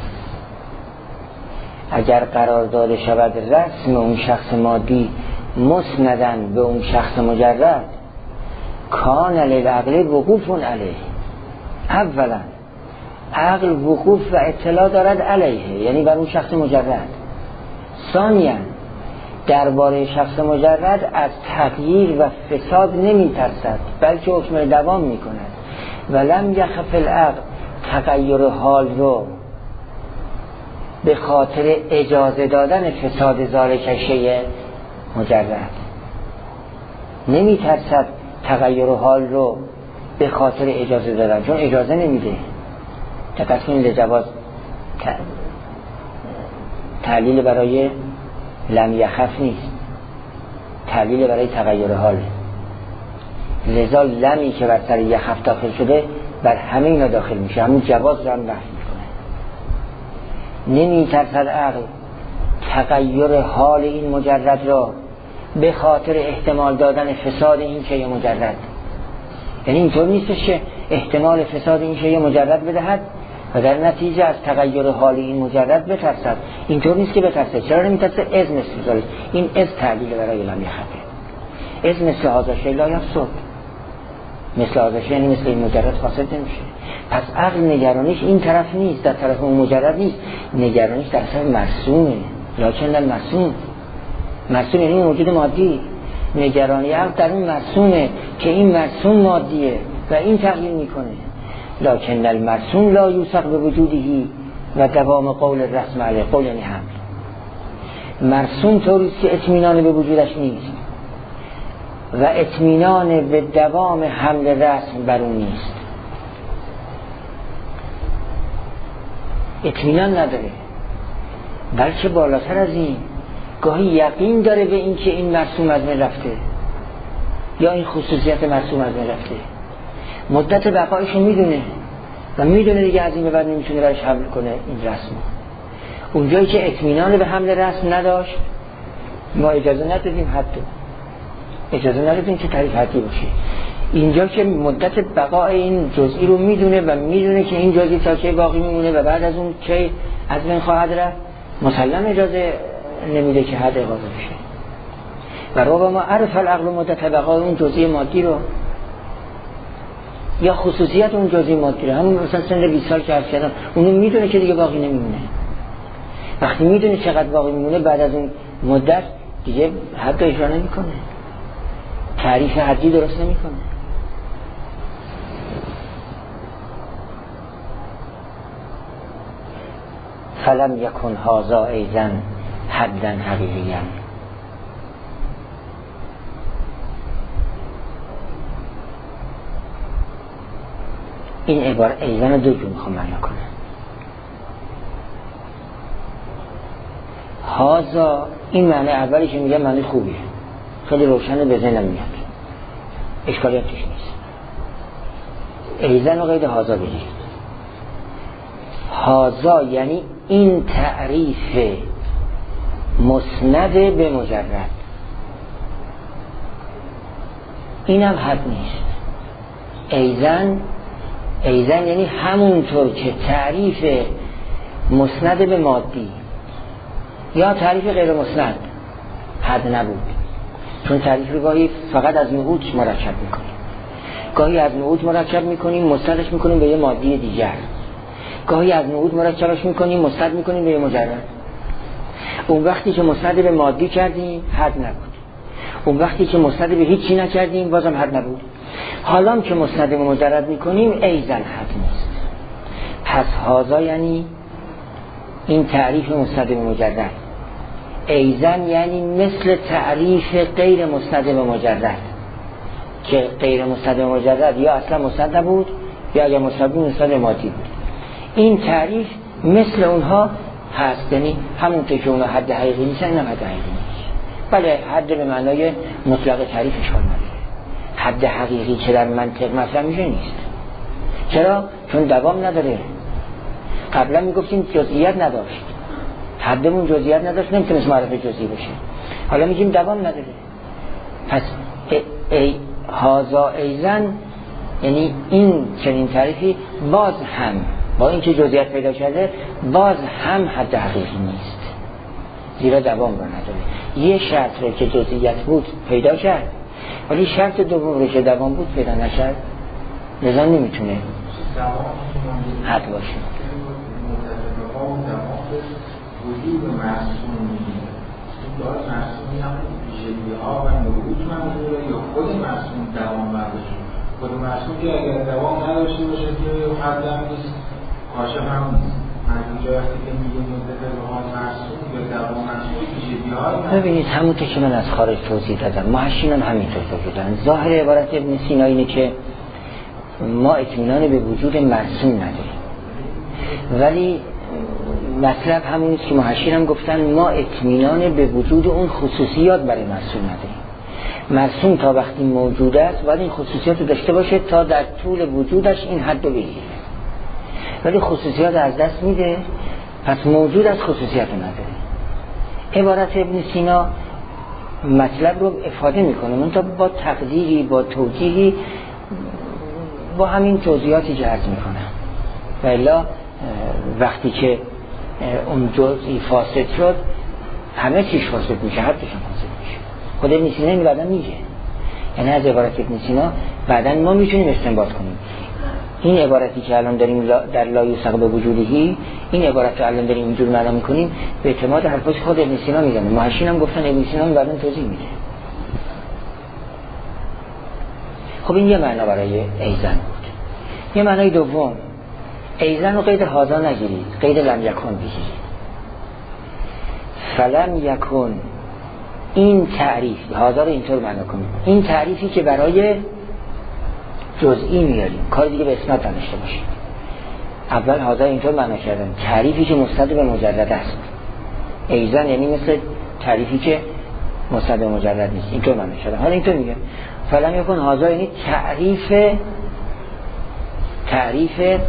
اگر قرار داده شود رسم اون شخص مادی مسندن به اون شخص مجرد، کان للعقل وقوف علیه، اولا عقل وقوف و اطلاع دارد علیه یعنی بر اون شخص مجرد. ثانیاً درباره شخص مجرد از تغییر و فساد نمی ترسد بلکه حکم دوام می کند. ولم یخف العقل تغییر حال رو به خاطر اجازه دادن فساد ذالک شیء مجرد، نمی ترسد تغییر حال رو به خاطر اجازه دادن، چون اجازه نمیده. دقت کنید لجواز تعلیل برای لم یخف نیست، تعلیل برای تغییر حال. لذا لمی که بر سر یخف داخل شده بر همه اینا داخل میشه، همون جواز رو هم نفی میکنه. نمی ترسد عقل تغییر حال این مجرد را به خاطر احتمال دادن فساد این شیء مجرد. یعنی اینطور نیستش که احتمال فساد این شیء مجرد بدهد و در نتیجه از تغییر حال این مجرد بترسد. اینطور نیست که بترسد. چرا نمیترسد؟ از مثل ذالک. این از تعلیل برای لم یخفه. از مثل هذا شیء لا یفسد. مثل هذا شیء یعنی مثل این مجرد فاسد نمیشه. پس عقل نگرانیش این طرف نیست، در طرف اون مجرد نیست، نگرانیش در طرف مرسومه. لکن المرسوم، مرسوم یعنی موجود مادی. نگرانی عقل در اون مرسومه که این مرسوم مادیه و این تغییر میکنه. لکن المرسوم لا یوثق به وجودهی و دوام قول الرسم علیه. قول یعنی حمل. مرسوم طوریست که اطمینان به وجودش نیست و اطمینان به دوام حمل رسم بر اون نیست. اطمینان نداره، بلکه بالاتر از این گاهی یقین داره به این که این مرسوم از من رفته یا این خصوصیت مرسوم از من رفته. مدت بقایشو میدونه و میدونه دیگه از این به بعد نمیتونه برش حمل کنه این رسم. اونجایی که اطمینان به حمل رسم نداشت ما اجازه ندادیم حتی اجازه ندادیم که تعریف حدی باشه. اینجا که مدت بقای این جزئی رو میدونه و میدونه که این جزئی تا چه باقی میمونه و بعد از اون چه از من خواهد رفت، مسلم اجازه نمیده که حد اقاضه بشه. و ربما عرف العقل مدت بقای اون جزئی مادی رو یا خصوصیت اون جزئی مادی رو، همون مثلا سن 20 سال که عرض کردم، اونو میدونه که دیگه باقی نمیمونه. وقتی میدونه چقدر باقی میمونه بعد از اون مدت دیگه حد اجرا نمیکنه، تعریف حدی درست نمیکنه. فلم یکن هذا ایضا حدا حقیقیا. این عبارت ایضا دو جور میخوام معنا کنم. هذا این معنی اولیش میگه معنی خوبیه، خیلی روشنه، به ذهنم میاد، اشکالیت توش نیست. ایضا و قید هذا بگید. هذا یعنی این تعریف مسند به مجرد، اینم حد نیست. ایضا یعنی همونطور که تعریف مسند به مادی یا تعریف غیر مسند حد نبود، چون تعریف رو گاهی فقط از نقود مرکب میکنیم، گاهی از نقود مرکب میکنیم مستندش میکنیم به یه مادی دیگر، گاهی از نقود مرکبش میکنیم مستند میکنیم به یه مجرد. اون وقتی که مستند به مادی کردیم حد نبود، اون وقتی که مستند به هیچی نکردیم بازم حد نبود. حالا که مستند به مجرد میکنیم ایضا حد نیست. پس هذا یعنی این تعریف مستند به مجرد، ایضا یعنی مثل تعریف غیر مستند به مجرد که غیر مستند به مجرد یا اصلا مستند نبود یا اگر مستند بود مستند مادی بود. این تعریف مثل اونها هست، یعنی همونطور که اونها حد حقیقی نیست اینم حد حقیقی نیست. بله حد به معنای مطلق تعریفش کار نداره. حد حقیقی که در منطق مطرح میشه نیست. چرا؟ چون دوام نداره. قبلا میگفتیم جزئیات نداشت، حدمون جزئیات نداشت، نمیتونست معرفه جزئی بشه. حالا میگیم دوام نداره. پس هذا ایضا یعنی این چنین تعریفی باز هم با اینکه جزئیات پیدا کرده باز هم حد حقیقی نیست، زیرا دوام رو نداره. یه شرط رو که جزئیات بود پیدا کرد ولی شرط دوم رو که دوام بود پیدا نکرد، لذا نمیتونه حد باشه. وجود معصومی باز معصومی هم ویژگی ها و نبوت منظوره یا خود معصوم دوام برداشت؟ خود معصوم که اگر دوام نداشته باشه که حد هم نیست، کاشف هم نیست. منظور وقتی که میگه مدت بقای معصوم یا دوام معصوم ویژگی ها. ببینید همونطور که من از خارج توضیح دادم، محشین هم همینطور توضیح دادن. ظاهر عبارت ابن سینا اینه که ما اطمینان به وجود مرسوم نداریم، ولی مطلب همون است که محشین هم گفتن ما اطمینان به وجود اون خصوصیات برای مرسوم نداریم. مرسوم تا وقتی موجود است باید این خصوصیات رو داشته باشه تا در طول وجودش این حد رو بگیره، ولی خصوصیات از دست میده پس موجود از خصوصیت نداره. عبارت ابن سینا مطلب رو افاده میکنه، منتها با تقدیری، با توجیهی، با همین توضیحاتی که عرض میکنم. و الا وقتی که اون جزئی فاسد شد همه چیش فاسد میشه، حدشون فاسد میشه. خود ابن سینا این بعدا میگه، یعنی از عبارت ابن سینا بعدا ما میتونیم استنباط کنیم این عبارتی که الان داریم در لا یوثق به وجودهی، این عبارت رو الان داریم اینجور معنا میکنیم به اعتماد حرفاش خود ابن سینا میزنه. محشین هم گفتن ابن سینا هم بعدا توضیح میده. خب این یه معنا برای ایزن بود. یه معنای دوم، ایزن رو قید هازا نگیرید، قید لم یکن بگیرید. فلم یکن، این تعریف، هازا رو اینطور معنا کنید، این تعریفی که برای جزئی میاریم، کار دیگه به اسناد نداشته باشید. اول هازا اینطور معنا کردن، تعریفی که مستند به مجرد است. ایزن یعنی مثل تعریفی که مستند به مجرد نیست، اینطور معنا کردن. حالا اینطور میگه فلم یکن هازا یعنی تعریف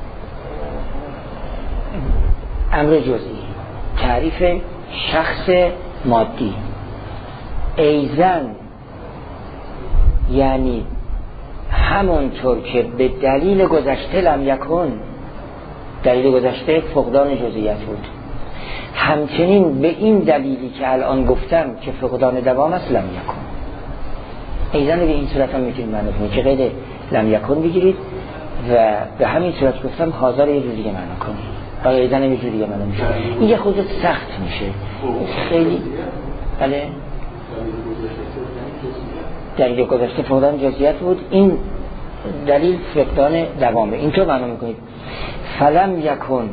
امر جزئی، تعریف شخص مادی. ایزن یعنی همونطور که به دلیل گذشته لم یکن، دلیل گذشته فقدان جزئیت بود، همچنین به این دلیلی که الان گفتم که فقدان دوام است لم یکن. ایزن به این صورت هم میتونید معنی کنید که قید لم یکن بگیرید و به همین صورت گفتم هازا رو یه جور دیگه معنی کنید، برای ایزن هم یه جور دیگه معنی میشه. این یه خود سخت میشه خیلی. بله دلیل گذشته فقدان جزئیت بود، این دلیل فقدان دوامه، اینطور معنا میکنید. فلم یکن،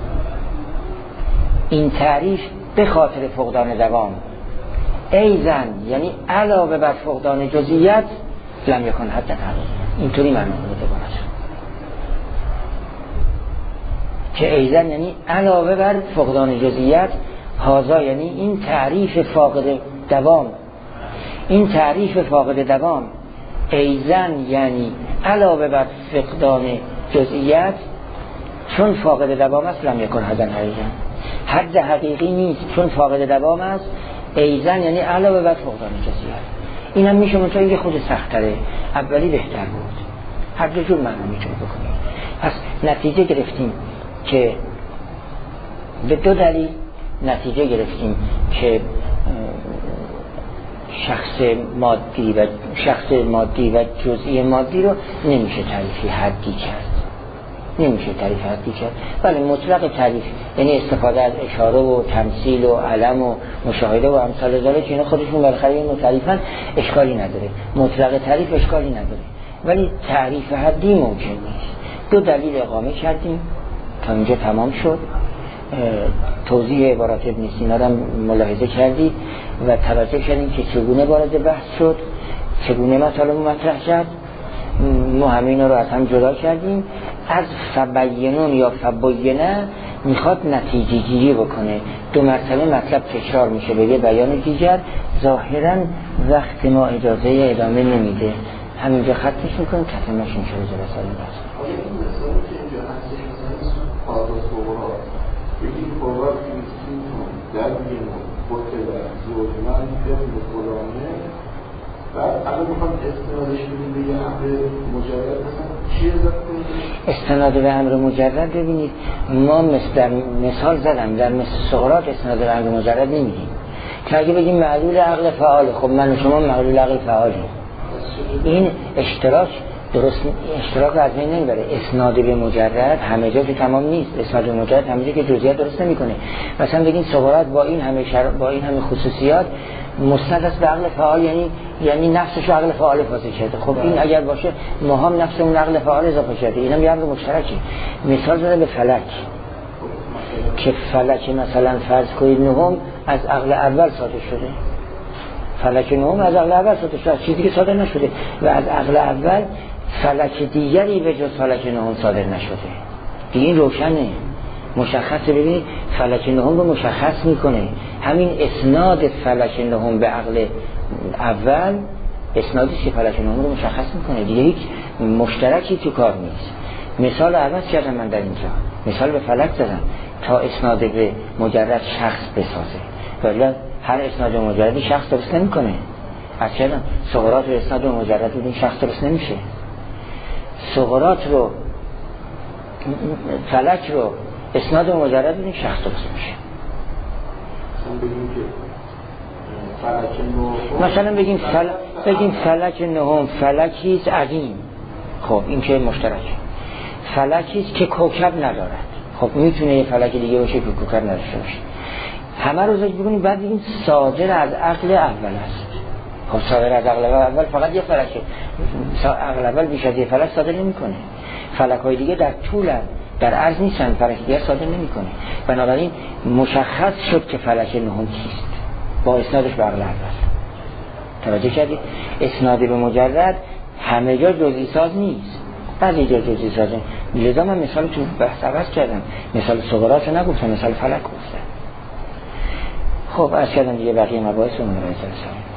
این تعریف به خاطر فقدان دوام. ایزن یعنی علاوه بر فقدان جزئیت لم یکن حد تعریف، اینطوری معنا کنید عبارت که ایزن یعنی علاوه بر فقدان جزئیت، هازا یعنی این تعریف فاقد دوام، این تعریف فاقد دوام. ایزن یعنی علاوه بر فقدان جزئیت، چون فاقد دوام است لم یکن حدن حقیقی، حد حقیقی نیست چون فاقد دوام است. ایزن یعنی علاوه بر فقدان جزئیت. این هم میشه منطقه یه خود سخت‌تره، اولی بهتر بود، هر دو جور معنا میتونه بکنیم. پس نتیجه گرفتیم که به دو دلیل نتیجه گرفتیم که شخص مادی و جزئی مادی رو نمیشه تعریفی حدی کرد، بله مطلق تعریف یعنی استفاده از اشاره و تمثیل و علم و مشاهده و امثال ذالک، اینا خودشون بالاخره این تعریفن، اشکالی نداره، مطلق تعریف اشکالی نداره، ولی تعریف حدی ممکن نیست. دو دلیل اقامه کردیم تا اینجا تمام شد. توضیح عبارات ابن سینا را ملاحظه کردید و توجه کردیم که چگونه وارد بحث شد، چگونه مطالب مطرح کرد. ما همین رو از هم جدا کردیم. از فبینون یا فبینه میخواد نتیجه گیری بکنه، دو مرتبه مطلب تکرار میشه به یه بیان دیگر، ظاهرا وقت ما اجازه ادامه نمیده، همینجا ختمش میکنیم، کتمش میشه به جلسه بحث. یکی فوقات فیلسیتون در بیمون بطلع زوجمن ابن فلانه، بعد الان میخوام استنادش ببینید به یه امر مجرد مثلا چی ازد کنید؟ استناد به امر مجرد ببینید، ما مثال زدم در مثل سقراط استناد به امر مجرد نمیدیم که اگه بگیم معلول عقل فعال، خب من و شما معلول عقل فعالیم، این اشتراک درست، اشتراک از بین نمیبره. اسناد به مجرد همه جا که تمام نیست، اسناد به مجرد همه جا که جزئیات درست نمیکنه. مثلا بگین سقراط با این همه خصوصیات مستند است به عقل فعال، یعنی نفسش عقل فعال فاصله کرده. خب این اگر باشه ما هم نفسمون عقل فعال اضافه کرده، اینم یه امر مشترکه. مثال زده به فلک که فلک مثلا فرض کنید نهم از عقل اول صادر شده، فلک نهم از عقل اول صادر شده، چیزی که صادر نشده، و از عقل اول فلک دیگری به جز فلک نهم صادر نشده. این روشنه، مشخصه. ببینید فلک نهم رو مشخص میکنه، همین اسناد فلک نهم به عقل اول اسنادی که فلک نهم رو مشخص میکنه، دیگه هیچ مشترکی تو کار نیست. مثال عوض کردم من در اینجا، مثال به فلک زدم، تا اسناد به مجرد شخص بسازه، ولی هر اسناد مجردی شخص درست نمیکنه. از چرا سقراط رو اسناد مجرد بودین شخص درست نمیشه. سقراط رو فلک رو اسناد مجرد بودین شخص درست میشه. مثلا بگیم فلک نهم فلکیست عظیم، خب این که مشترک. فلکیست که کوکب ندارد، خب میتونه یه فلک دیگه باشه که کوکب نداشته باشه. همه رو ذکر بکنیم بعد بگیم صادر از عقل اول است. خب صادر از عقل اول فقط یه فلکه، عقل اول بیش از یه فلک صادر نمیکنه. فلک‌های دیگه در طول در عرض نیستن، فلک دیگه صادر نمیکنه. بنابراین مشخص شد که فلک نهم کیست با اسنادش به عقل اول. توجه کردید؟ اسناد به مجرد همه جا جزئی ساز نیست، بعضی جا جزئی سازه. لذا من مثال تو بحث عوض کردم، مثال سقراط رو نگفتم، مثال فلک گفتم. خب از کردم دیگه بقیه مباحث رو منوعی ترسیم.